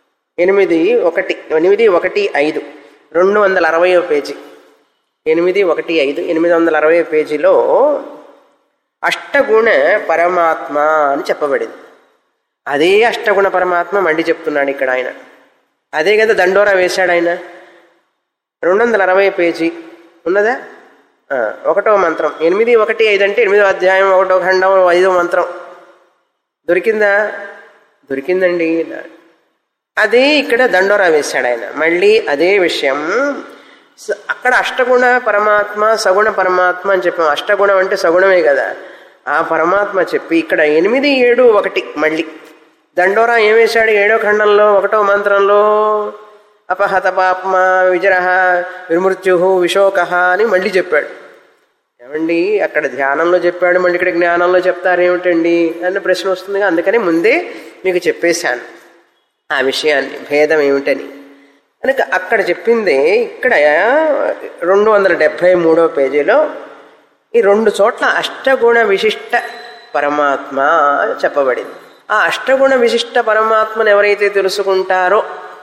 8.1.5 260వ పేజీ 8.1.5 860వ పేజీలో అష్టగుణ పరమాత్మ అని చెప్పబడింది. అదే అష్టగుణ పరమాత్మ మళ్ళీ చెప్తున్నాడు ఇక్కడ ఆయన. అదే కదా దండోరా వేశాడు ఆయన. 260 పేజీ ఉన్నదా? 1వ మంత్రం 8.1.5 అంటే 8వ అధ్యాయం 1వ ఖండం 5వ మంత్రం దొరికిందా? దొరికిందండి. అదే ఇక్కడ దండోరా వేశాడు ఆయన. మళ్ళీ అదే విషయం అక్కడ అష్టగుణ పరమాత్మ సగుణ పరమాత్మ అని చెప్పాం. అష్టగుణం అంటే సగుణమే కదా. ఆ పరమాత్మ చెప్పి ఇక్కడ 8.7.1 మళ్ళీ దండోరా ఏం వేశాడు? 7వ ఖండంలో 1వ మంత్రంలో అపహత పాప్మ విజరహ విమృత్యు విశోక అని మళ్ళీ చెప్పాడు. ఏమండి అక్కడ ధ్యానంలో చెప్పాడు, మళ్ళీ ఇక్కడ జ్ఞానంలో చెప్తారేమిటండి అన్న ప్రశ్న వస్తుంది. అందుకని ముందే మీకు చెప్పేశాను ఆ విషయాన్ని, భేదం ఏమిటని. కనుక అక్కడ చెప్పిందే ఇక్కడ 273వ పేజీలో ఈ 2 చోట్ల అష్టగుణ విశిష్ట పరమాత్మ చెప్పబడింది. ఆ అష్టగుణ విశిష్ట పరమాత్మను ఎవరైతే తెలుసుకుంటారో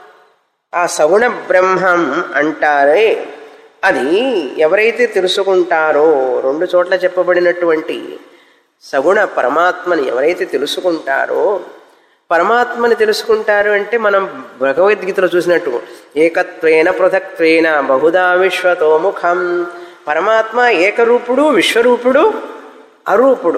ఆ సగుణ బ్రహ్మం అంటారే, అది ఎవరైతే తెలుసుకుంటారో 2 చోట్ల చెప్పబడినటువంటి సగుణ పరమాత్మని ఎవరైతే తెలుసుకుంటారో, పరమాత్మని తెలుసుకుంటారు అంటే మనం భగవద్గీతలో చూసినట్టు ఏకత్వేన పృథక్త్వేన బహుదా విశ్వతోముఖం. పరమాత్మ ఏకరూపుడు, విశ్వరూపుడు, అరూపుడు.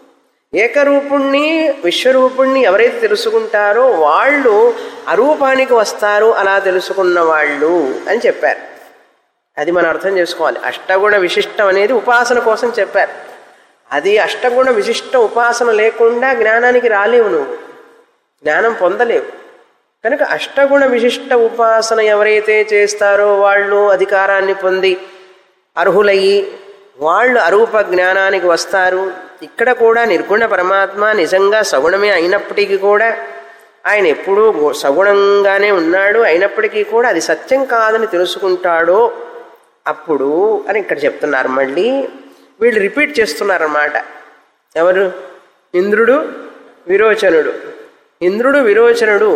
ఏకరూపుణ్ణి విశ్వరూపుణ్ణి ఎవరైతే తెలుసుకుంటారో వాళ్ళు అరూపానికి వస్తారు, అలా తెలుసుకున్న వాళ్ళు అని చెప్పారు. అది మనం అర్థం చేసుకోవాలి. అష్టగుణ విశిష్టం అనేది ఉపాసన కోసం చెప్పారు. అది అష్టగుణ విశిష్ట ఉపాసన లేకుండా జ్ఞానానికి రాలేవు, నువ్వు జ్ఞానం పొందలేవు. కనుక అష్టగుణ విశిష్ట ఉపాసన ఎవరైతే చేస్తారో వాళ్ళు అధికారాన్ని పొంది అర్హులయ్యి వాళ్ళు అరూప జ్ఞానానికి వస్తారు. ఇక్కడ కూడా నిర్గుణ పరమాత్మ నిజంగా సగుణమే అయినప్పటికీ కూడా ఆయన ఎప్పుడూ సగుణంగానే ఉన్నాడు. అయినప్పటికీ కూడా అది సత్యం కాదని తెలుసుకుంటాడో అప్పుడు అని ఇక్కడ చెప్తున్నారు. మళ్ళీ వీళ్ళు రిపీట్ చేస్తున్నారన్నమాట. ఎవరు? ఇంద్రుడు, విరోచనుడు. ఇంద్రుడు, విరోచనుడు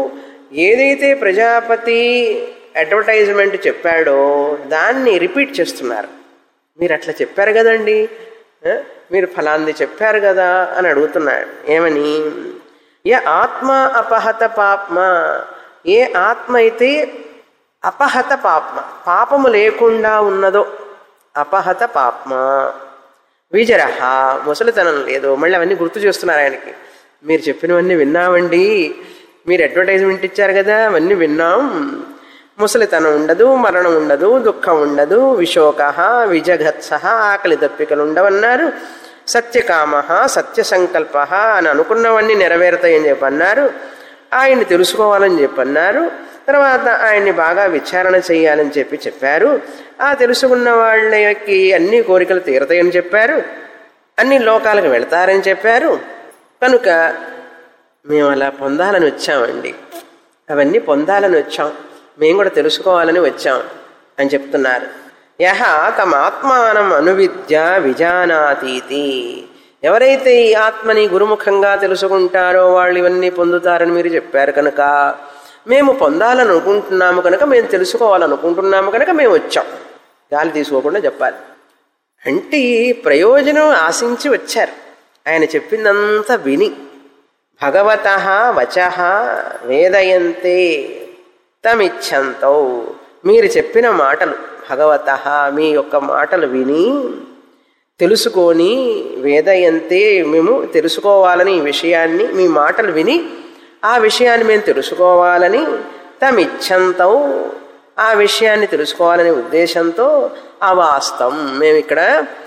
ఏదైతే ప్రజాపతి అడ్వర్టైజ్మెంట్ చెప్పాడో దాన్ని రిపీట్ చేస్తున్నారు. మీరు అట్లా చెప్పారు కదండి, మీరు ఫలాంది చెప్పారు కదా అని అడుగుతున్నాడు. ఏమని? ఏ ఆత్మ అపహత పాప్మ, ఏ ఆత్మ అయితే అపహత పాప్మ పాపము లేకుండా ఉన్నదో, అపహత పాప్మ విజరహ ముసలితనం లేదు. మళ్ళీ అవన్నీ గుర్తు చేస్తున్నారు ఆయనకి. మీరు చెప్పినవన్నీ విన్నామండి, మీరు అడ్వర్టైజ్మెంట్ ఇచ్చారు కదా, అవన్నీ విన్నాం. ముసలితనం ఉండదు, మరణం ఉండదు, దుఃఖం ఉండదు, విశోక విజగత్స ఆకలి దప్పికలు ఉండవన్నారు. సత్యకామ సత్య సంకల్ప అని అనుకున్నవన్నీ నెరవేరుతాయని చెప్పన్నారు. ఆయన్ని తెలుసుకోవాలని చెప్పన్నారు. తర్వాత ఆయన్ని బాగా విచారణ చేయాలని చెప్పారు. ఆ తెలుసుకున్న వాళ్ళకి అన్ని కోరికలు తీరతాయని చెప్పారు. అన్ని లోకాలకు వెళతారని చెప్పారు. కనుక మేము అలా పొందాలని వచ్చామండి, అవన్నీ పొందాలని వచ్చాం, మేము కూడా తెలుసుకోవాలని వచ్చాం అని చెప్తున్నారు. యహ తమాత్మానం అనువిద్య విజానాతీతి, ఎవరైతే ఈ ఆత్మని గురుముఖంగా తెలుసుకుంటారో వాళ్ళు ఇవన్నీ పొందుతారని మీరు చెప్పారు. కనుక మేము పొందాలని అనుకుంటున్నాము, కనుక మేము తెలుసుకోవాలనుకుంటున్నాము, కనుక మేము వచ్చాం. గాలి తీసుకోకుండా చెప్పాలి. అంటే ప్రయోజనం ఆశించి వచ్చారు. ఆయన చెప్పిందంతా విని భగవతః వచః వేదయంతే తమిచ్చంతో, మీరు చెప్పిన మాటలు భగవతః మీ యొక్క మాటలు విని తెలుసుకొని, వేదయంతే మేము తెలుసుకోవాలని ఈ విషయాన్ని, మీ మాటలు విని ఆ విషయాన్ని మేము తెలుసుకోవాలని, తమిచ్చంతో ఆ విషయాన్ని తెలుసుకోవాలనే ఉద్దేశంతో అవాస్తం మేము ఇక్కడ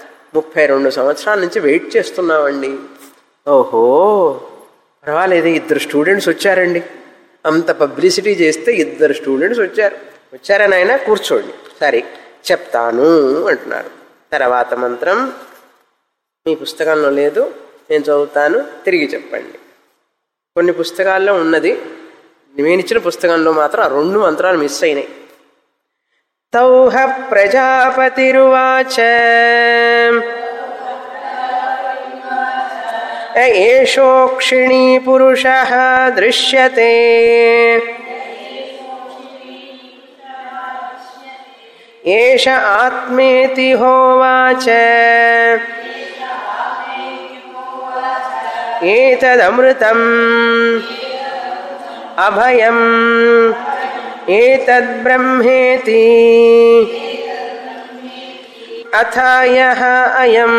32 సంవత్సరాల నుంచి వెయిట్ చేస్తున్నామండి. ఓహో పర్వాలేదు, 2 స్టూడెంట్స్ వచ్చారండి, అంత పబ్లిసిటీ చేస్తే 2 స్టూడెంట్స్ వచ్చారని ఆయన కూర్చోండి, సరే చెప్తాను అంటున్నారు. తర్వాత మంత్రం మీ పుస్తకంలో లేదు, నేను చదువుతాను, తిరిగి చెప్పండి. కొన్ని పుస్తకాల్లో ఉన్నది, నేను ఇచ్చిన పుస్తకంలో మాత్రం ఆ 2 మంత్రాలు మిస్ అయినాయి. తౌహ ప్రజాపతిరువాచ ఏషోక్షిణీ పురుషః దృశ్యతే ఏష ఆత్మేతి హోవాచ ఏతదమృతం అభయం ఏతద్బ్రహ్మేతి అథాయః అయం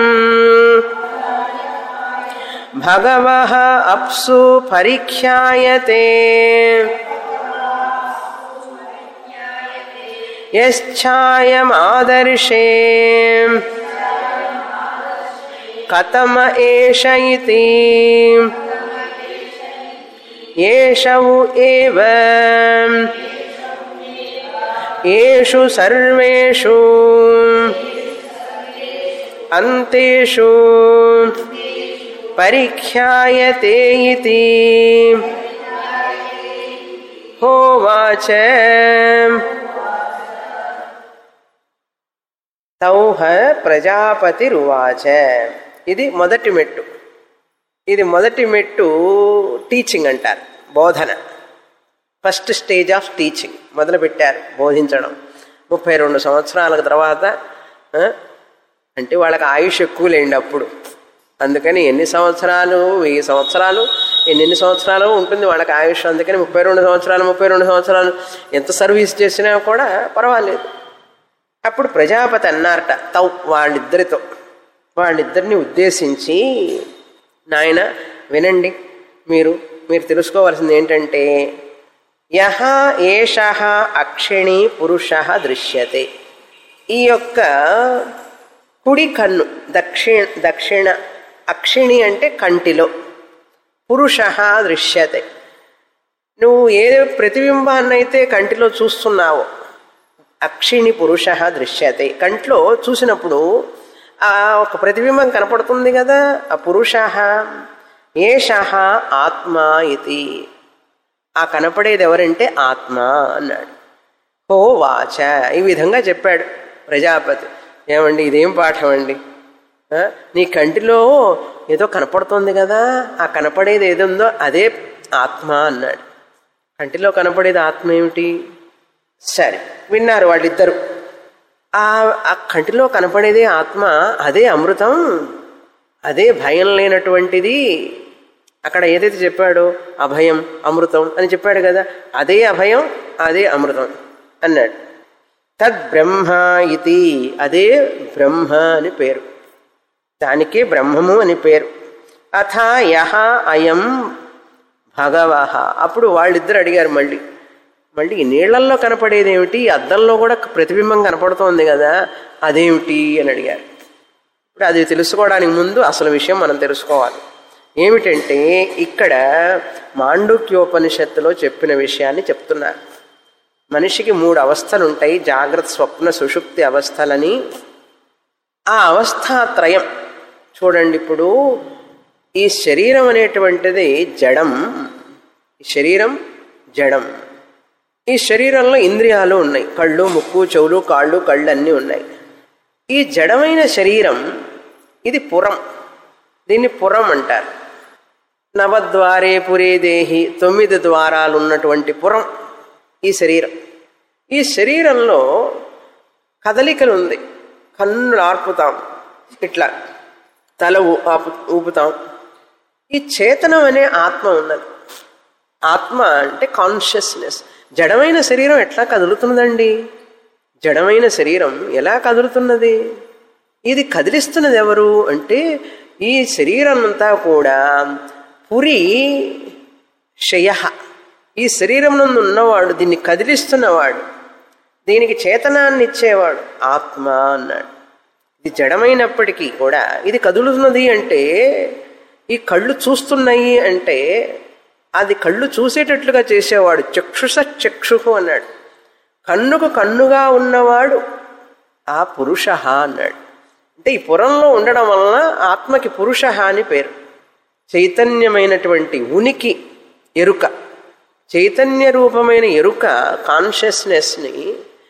భగవః అప్సు పరిఖ్యాయతే యశ్చాయమాదర్శే కథమ ఏష ఇతి ఏషౌ ఏవ ఏషు సర్వేషు అంతేషు పరిఖ్యాయతే ఇతి హోవాచ తౌహ ప్రజాపతిరువాచ. ఇది మొదటి మెట్టు. ఇది మొదటి మెట్టు టీచింగ్ అంటారు, బోధన. ఫస్ట్ స్టేజ్ ఆఫ్ టీచింగ్ మొదలుపెట్టారు బోధించడం. 32 సంవత్సరాల తర్వాత, అంటే వాళ్ళకి ఆయుష్ ఎక్కువ లేండి అప్పుడు. అందుకని ఎన్ని సంవత్సరాలు, 1000 సంవత్సరాలు, ఎన్ని సంవత్సరాలు ఉంటుంది వాళ్ళకి ఆయుష్. అందుకని 32 సంవత్సరాలు ఎంత సర్వీస్ చేసినా కూడా పర్వాలేదు. అప్పుడు ప్రజాపతి అన్నారట వాళ్ళిద్దరిని ఉద్దేశించి, నాయన వినండి, మీరు తెలుసుకోవాల్సింది ఏంటంటే, యహ ఏషః అక్షిణీ పురుషః దృశ్యతే. ఈ యొక్క కుడి కన్ను, దక్షిణ అక్షిణి అంటే కంటిలో, పురుషః దృశ్యతే. నువ్వు ఏ ప్రతిబింబాన్నైతే కంటిలో చూస్తున్నావో, అక్షిణి పురుషః దృశ్యతే, కంట్లో చూసినప్పుడు ఆ ఒక ప్రతిబింబం కనపడుతుంది కదా, ఆ పురుషః ఏషః ఆత్మ ఇది. ఆ కనపడేది ఎవరంటే ఆత్మ అన్నాడు. ఓ వాచ, ఈ విధంగా చెప్పాడు ప్రజాపతి. ఏమండి ఇదేం పాఠం అండి, నీ కంటిలో ఏదో కనపడుతోంది కదా, ఆ కనపడేది ఏదుందో అదే ఆత్మ అన్నాడు. కంటిలో కనపడేది ఆత్మ ఏమిటి? సరే విన్నారు వాళ్ళిద్దరు. ఆ కంటిలో కనపడేదే ఆత్మ, అదే అమృతం, అదే భయం లేనటువంటిది. అక్కడ ఏదైతే చెప్పాడో అభయం అమృతం అని చెప్పాడు కదా, అదే అభయం అదే అమృతం అన్నాడు. తద్బ్రహ్మ ఇది, అదే బ్రహ్మ అని పేరు, దానికే బ్రహ్మము అని పేరు. అథ యహ అయం భగవః. అప్పుడు వాళ్ళిద్దరు అడిగారు మళ్ళీ ఈ నీళ్లల్లో కనపడేది ఏమిటి, అద్దంలో కూడా ప్రతిబింబం కనపడుతోంది కదా, అదేమిటి అని అడిగారు. ఇప్పుడు అది తెలుసుకోవడానికి ముందు అసలు విషయం మనం తెలుసుకోవాలి. ఏమిటంటే, ఇక్కడ మాండూక్యోపనిషత్తులో చెప్పిన విషయాన్ని చెప్తున్నారు. మనిషికి 3 అవస్థలు ఉంటాయి, జాగ్రత్త, స్వప్న, సుషుప్తి అవస్థలని. ఆ అవస్థాత్రయం చూడండి. ఇప్పుడు ఈ శరీరం అనేటువంటిది జడం, ఈ శరీరం జడం. ఈ శరీరంలో ఇంద్రియాలు ఉన్నాయి, కళ్ళు, ముక్కు, చెవులు, కాళ్ళు, కళ్ళు అన్నీ ఉన్నాయి. ఈ జడమైన శరీరం ఇది పురం, దీన్ని పురం అంటారు. నవద్వారే పురే దేహి, 9 ద్వారాలు ఉన్నటువంటి పురం ఈ శరీరం. ఈ శరీరంలో కదలికలు ఉంది, కన్నులు ఆర్పుతాం, ఇట్లా తల ఊపుతాం. ఈ చేతనం అనే ఆత్మ ఉన్నది. ఆత్మ అంటే కాన్షియస్నెస్. జడమైన శరీరం ఎట్లా కదులుతున్నదండి? జడమైన శరీరం ఎలా కదులుతున్నది? ఇది కదిలిస్తున్నది ఎవరు అంటే, ఈ శరీరం అంతా కూడా పురి శయ, ఈ శరీరం నందు ఉన్నవాడు, దీన్ని కదిలిస్తున్నవాడు, దీనికి చేతనాన్ని ఇచ్చేవాడు ఆత్మ అన్నాడు. ఇది జడమైనప్పటికీ కూడా ఇది కదులుతున్నది అంటే, ఈ కళ్ళు చూస్తున్నాయి అంటే అది కళ్ళు చూసేటట్లుగా చేసేవాడు చక్షుష చక్షుహు అన్నాడు. కన్నుకు కన్నుగా ఉన్నవాడు ఆ పురుష అన్నాడు. అంటే ఈ పురంలో ఉండడం వలన ఆత్మకి పురుష అని పేరు. చైతన్యమైనటువంటి ఉనికి, ఎరుక, చైతన్య రూపమైన ఎరుక, కాన్షియస్నెస్ని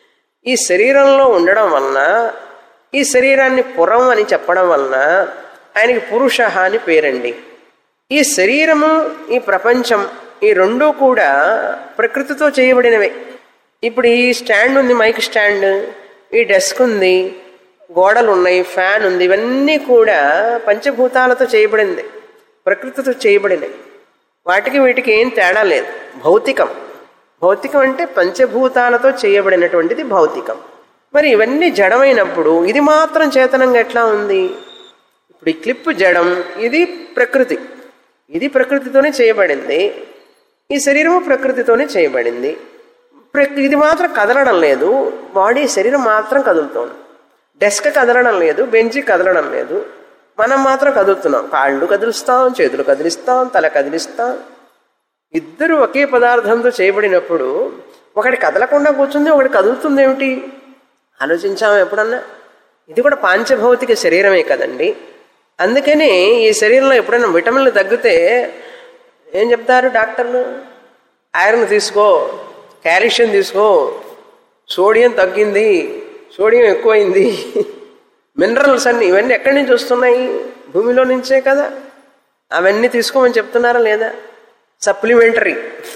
ఈ శరీరంలో ఉండడం వలన, ఈ శరీరాన్ని పురం అని చెప్పడం వలన ఆయనకి పురుష అని పేరండి. ఈ శరీరము, ఈ ప్రపంచం, ఈ రెండూ కూడా ప్రకృతితో చేయబడినవే. ఇప్పుడు ఈ స్టాండ్ ఉంది, మైక్ స్టాండ్, ఈ డెస్క్ ఉంది, గోడలు ఉన్నాయి, ఫ్యాన్ ఉంది, ఇవన్నీ కూడా పంచభూతాలతో చేయబడింది, ప్రకృతితో చేయబడినవి. వాటికి వీటికి ఏం తేడా లేదు. భౌతికం. భౌతికం అంటే పంచభూతాలతో చేయబడినటువంటిది భౌతికం. మరి ఇవన్నీ జడమైనప్పుడు ఇది మాత్రం చేతనంగా ఎట్లా ఉంది? ఇప్పుడు ఈ క్లిప్ జడం, ఇది ప్రకృతి, ఇది ప్రకృతితోనే చేయబడింది. ఈ శరీరము ప్రకృతితోనే చేయబడింది. ఇది మాత్రం కదలడం లేదు. బాడీ, శరీరం మాత్రం కదులుతోంది. డెస్క్ కదలడం లేదు, బెంచి కదలడం లేదు. మనం మాత్రం కదులుతున్నాం. కాళ్ళు కదిలిస్తాం, చేతులు కదిలిస్తాం, తల కదిలిస్తాం. ఇద్దరు ఒకే పదార్థంతో చేయబడినప్పుడు ఒకటి కదలకుండా కూర్చుంది, ఒకటి కదులుతుంది ఏమిటి? ఆలోచించాము ఎప్పుడన్నా? ఇది కూడా పాంచభౌతిక శరీరమే కదండి. అందుకని ఈ శరీరంలో ఎప్పుడైనా విటమిన్లు తగ్గితే ఏం చెప్తారు డాక్టర్లు? ఐరన్ తీసుకో, కాల్షియం తీసుకో, సోడియం తగ్గింది, సోడియం ఎక్కువైంది, మినరల్స్ అన్ని, ఇవన్నీ ఎక్కడి నుంచి వస్తున్నాయి? భూమిలో నుంచే కదా. అవన్నీ తీసుకోమని చెప్తున్నారా లేదా? సప్లిమెంటరీ.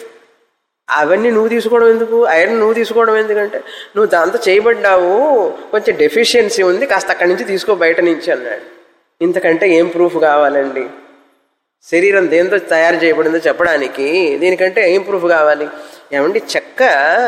అవన్నీ నువ్వు తీసుకోవడం ఎందుకు? ఐరన్ నువ్వు తీసుకోవడం ఎందుకంటే నువ్వు దాంతో చేయబడ్డావు, కొంచెం డెఫిషియన్సీ ఉంది, కాస్త అక్కడి నుంచి తీసుకో, బయట నుంచి అన్నాడు. ఇంతకంటే ఏం ప్రూఫ్ కావాలండి? శరీరం దేంతో తయారు చేయబడిందో చెప్పడానికి దీనికంటే ఏం ప్రూఫ్ కావాలి? ఏమండి, చెక్క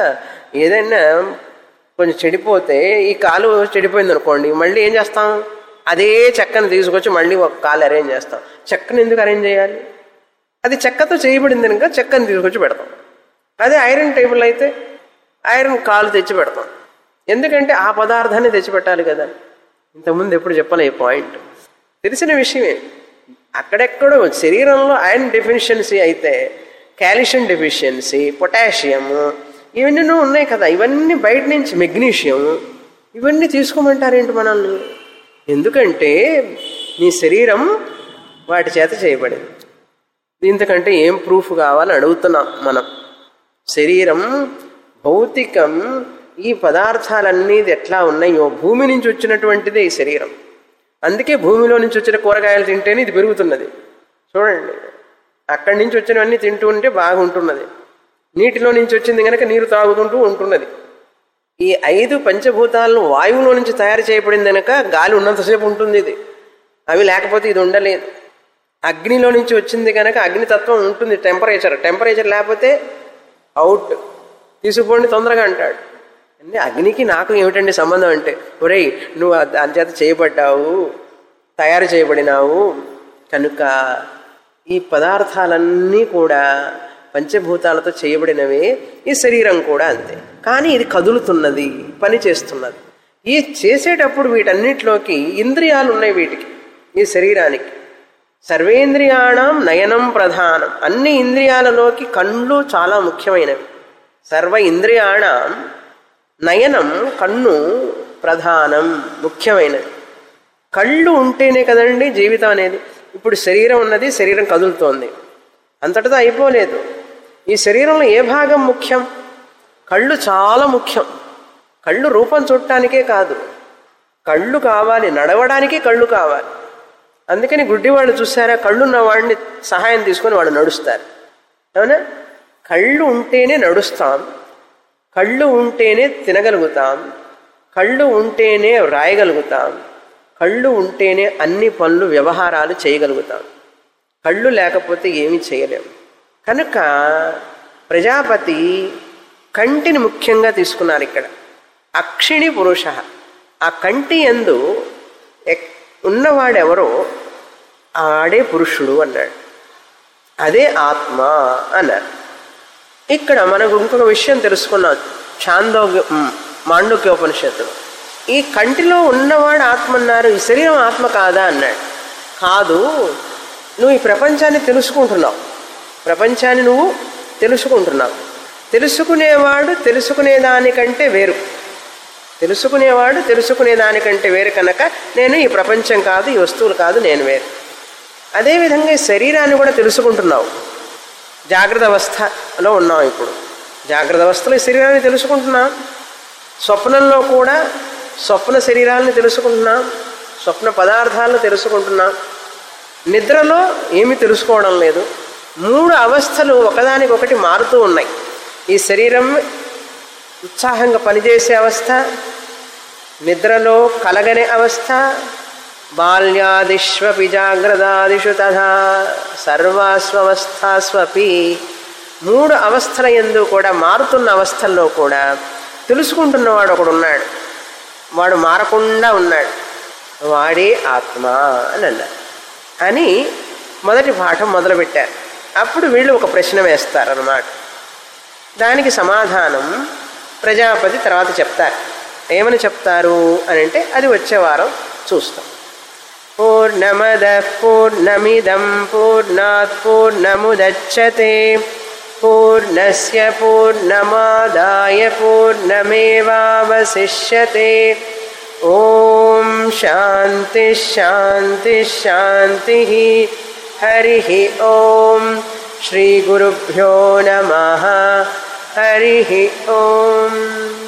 ఏదైనా కొంచెం చెడిపోతే, ఈ కాలు చెడిపోయింది అనుకోండి, మళ్ళీ ఏం చేస్తాం? అదే చెక్కను తీసుకొచ్చి మళ్ళీ ఒక కాలు అరేంజ్ చేస్తాం. చెక్కను ఎందుకు అరేంజ్ చేయాలి? అది చెక్కతో చేయబడింది కనుక చెక్కను తీసుకొచ్చి పెడతాం. అదే ఐరన్ టేబుల్ అయితే ఐరన్ కాలు తెచ్చి పెడతాం. ఎందుకంటే ఆ పదార్థాన్ని తెచ్చిపెట్టాలి కదా. ఇంతకుముందు ఎప్పుడు చెప్పలే ఈ పాయింట్, తెలిసిన విషయమే. అక్కడెక్కడో శరీరంలో ఐరన్ డెఫిషియన్సీ అయితే కాల్షియం డెఫిషియన్సీ, పొటాషియం, ఇవన్నీ ఉన్నాయి కదా. ఇవన్నీ బయట నుంచి, మెగ్నీషియం, ఇవన్నీ తీసుకోమంటారేంటి మనల్ని? ఎందుకంటే నీ శరీరం వాటి చేత చేయబడింది. ఇంతకంటే ఏం ప్రూఫ్ కావాలని అడుగుతున్నాం మనం. శరీరం భౌతికం. ఈ పదార్థాలన్నీ ఎట్లా ఉన్నాయో భూమి నుంచి వచ్చినటువంటిదే ఈ శరీరం. అందుకే భూమిలో నుంచి వచ్చిన కూరగాయలు తింటేనే ఇది పెరుగుతున్నది. చూడండి, అక్కడి నుంచి వచ్చినవన్నీ తింటూ ఉంటే బాగుంటున్నది. నీటిలో నుంచి వచ్చింది కనుక నీరు తాగుతుంటూ ఉంటున్నది. ఈ 5 పంచభూతాలను వాయువులో నుంచి తయారు చేయబడింది కనుక గాలి ఉన్నంతసేపు ఉంటుంది ఇది. అవి లేకపోతే ఇది ఉండలేదు. అగ్నిలో నుంచి వచ్చింది కనుక అగ్నితత్వం ఉంటుంది. టెంపరేచర్ లేకపోతే అవుట్, తీసుకుపోండి తొందరగా అంటాడు. అంటే అగ్నికి నాకు ఏమిటండి సంబంధం అంటే, ఒరేయ్ నువ్వు దాని చేత చేయబడ్డావు, తయారు చేయబడినావు కనుక ఈ పదార్థాలన్నీ కూడా పంచభూతాలతో చేయబడినవే. ఈ శరీరం కూడా అంతే. కానీ ఇది కదులుతున్నది, పని చేస్తున్నది. ఈ చేసేటప్పుడు వీటన్నిటిలోకి ఇంద్రియాలు ఉన్నాయి. వీటికి, ఈ శరీరానికి సర్వేంద్రియాణం నయనం ప్రధానం. అన్ని ఇంద్రియాలలోకి కళ్ళు చాలా ముఖ్యమైనవి. సర్వ ఇంద్రియాణం నయనం, కన్ను ప్రధానం, ముఖ్యమైనది. కళ్ళు ఉంటేనే కదండి జీవితం అనేది. ఇప్పుడు శరీరం ఉన్నది, శరీరం కదులుతోంది, అంతటితో అయిపోలేదు. ఈ శరీరంలో ఏ భాగం ముఖ్యం? కళ్ళు చాలా ముఖ్యం. కళ్ళు రూపం చూడటానికే కాదు, కళ్ళు కావాలి, నడవడానికి కళ్ళు కావాలి. అందుకని గుడ్డివాళ్ళు చూసారా, కళ్ళున్న వాడిని సహాయం తీసుకొని వాళ్ళు నడుస్తారు. అవునా? కళ్ళు ఉంటేనే నడుస్తాం, కళ్ళు ఉంటేనే తినగలుగుతాం, కళ్ళు ఉంటేనే రాయగలుగుతాం, కళ్ళు ఉంటేనే అన్ని పనులు, వ్యవహారాలు చేయగలుగుతాం. కళ్ళు లేకపోతే ఏమీ చేయలేము. కనుక ప్రజాపతి కంటిని ముఖ్యంగా తీసుకున్నారు ఇక్కడ. అక్షిణి పురుష, ఆ కంటి యందు ఉన్నవాడెవరో ఆడే పురుషుడు అన్నాడు. అదే ఆత్మ అన్నారు. ఇక్కడ మనకు ఇంకొక విషయం తెలుసుకున్నాం మాండూక్యోపనిషత్తులో. ఈ కంటిలో ఉన్నవాడు ఆత్మ అన్నారు, ఈ శరీరం ఆత్మ కాదా అన్నాడు. కాదు, నువ్వు ఈ ప్రపంచాన్ని తెలుసుకుంటున్నావు, ప్రపంచాన్ని నువ్వు తెలుసుకుంటున్నావు. తెలుసుకునేవాడు తెలుసుకునేదానికంటే వేరు, తెలుసుకునేవాడు తెలుసుకునేదానికంటే వేరు కనుక నేను ఈ ప్రపంచం కాదు, ఈ వస్తువులు కాదు, నేను వేరు. అదేవిధంగా ఈ శరీరాన్ని కూడా తెలుసుకుంటున్నావు. జాగ్రత్త అవస్థలో ఉన్నాం. ఇప్పుడు జాగ్రత్త అవస్థలో ఈ శరీరాన్ని తెలుసుకుంటున్నాం. స్వప్నంలో కూడా స్వప్న శరీరాలను తెలుసుకుంటున్నాం, స్వప్న పదార్థాలను తెలుసుకుంటున్నాం. నిద్రలో ఏమీ తెలుసుకోవడం లేదు. 3 అవస్థలు ఒకదానికొకటి మారుతూ ఉన్నాయి. ఈ శరీరం ఉత్సాహంగా పనిచేసే అవస్థ, నిద్రలో కలగనే అవస్థ, బాల్యాదిష్వపి జాగ్రత్తాదిషు తథా సర్వాస్వస్థాస్వపి 3 అవస్థల యందు కూడా మారుతున్న అవస్థల్లో కూడా తెలుసుకుంటున్నవాడు ఒకడు ఉన్నాడు. వాడు మారకుండా ఉన్నాడు. వాడే ఆత్మ అని అన్నారు. అని మొదటి పాఠం మొదలుపెట్టారు. అప్పుడు వీళ్ళు ఒక ప్రశ్న వేస్తారన్నమాట. దానికి సమాధానం ప్రజాపతి తర్వాత చెప్తారు. ఏమని చెప్తారు అని అంటే అది వచ్చే వారం చూస్తాం. పూర్ణమదః పూర్ణమిదం పూర్ణాత్ పూర్ణముదచ్యతే పూర్ణస్య పూర్ణమాదాయ పూర్ణమేవావశిష్యతే. ఓం శాంతి శాంతి శాంతి. హరి ఓం. శ్రీ గురుభ్యో నమః. హరి ఓం.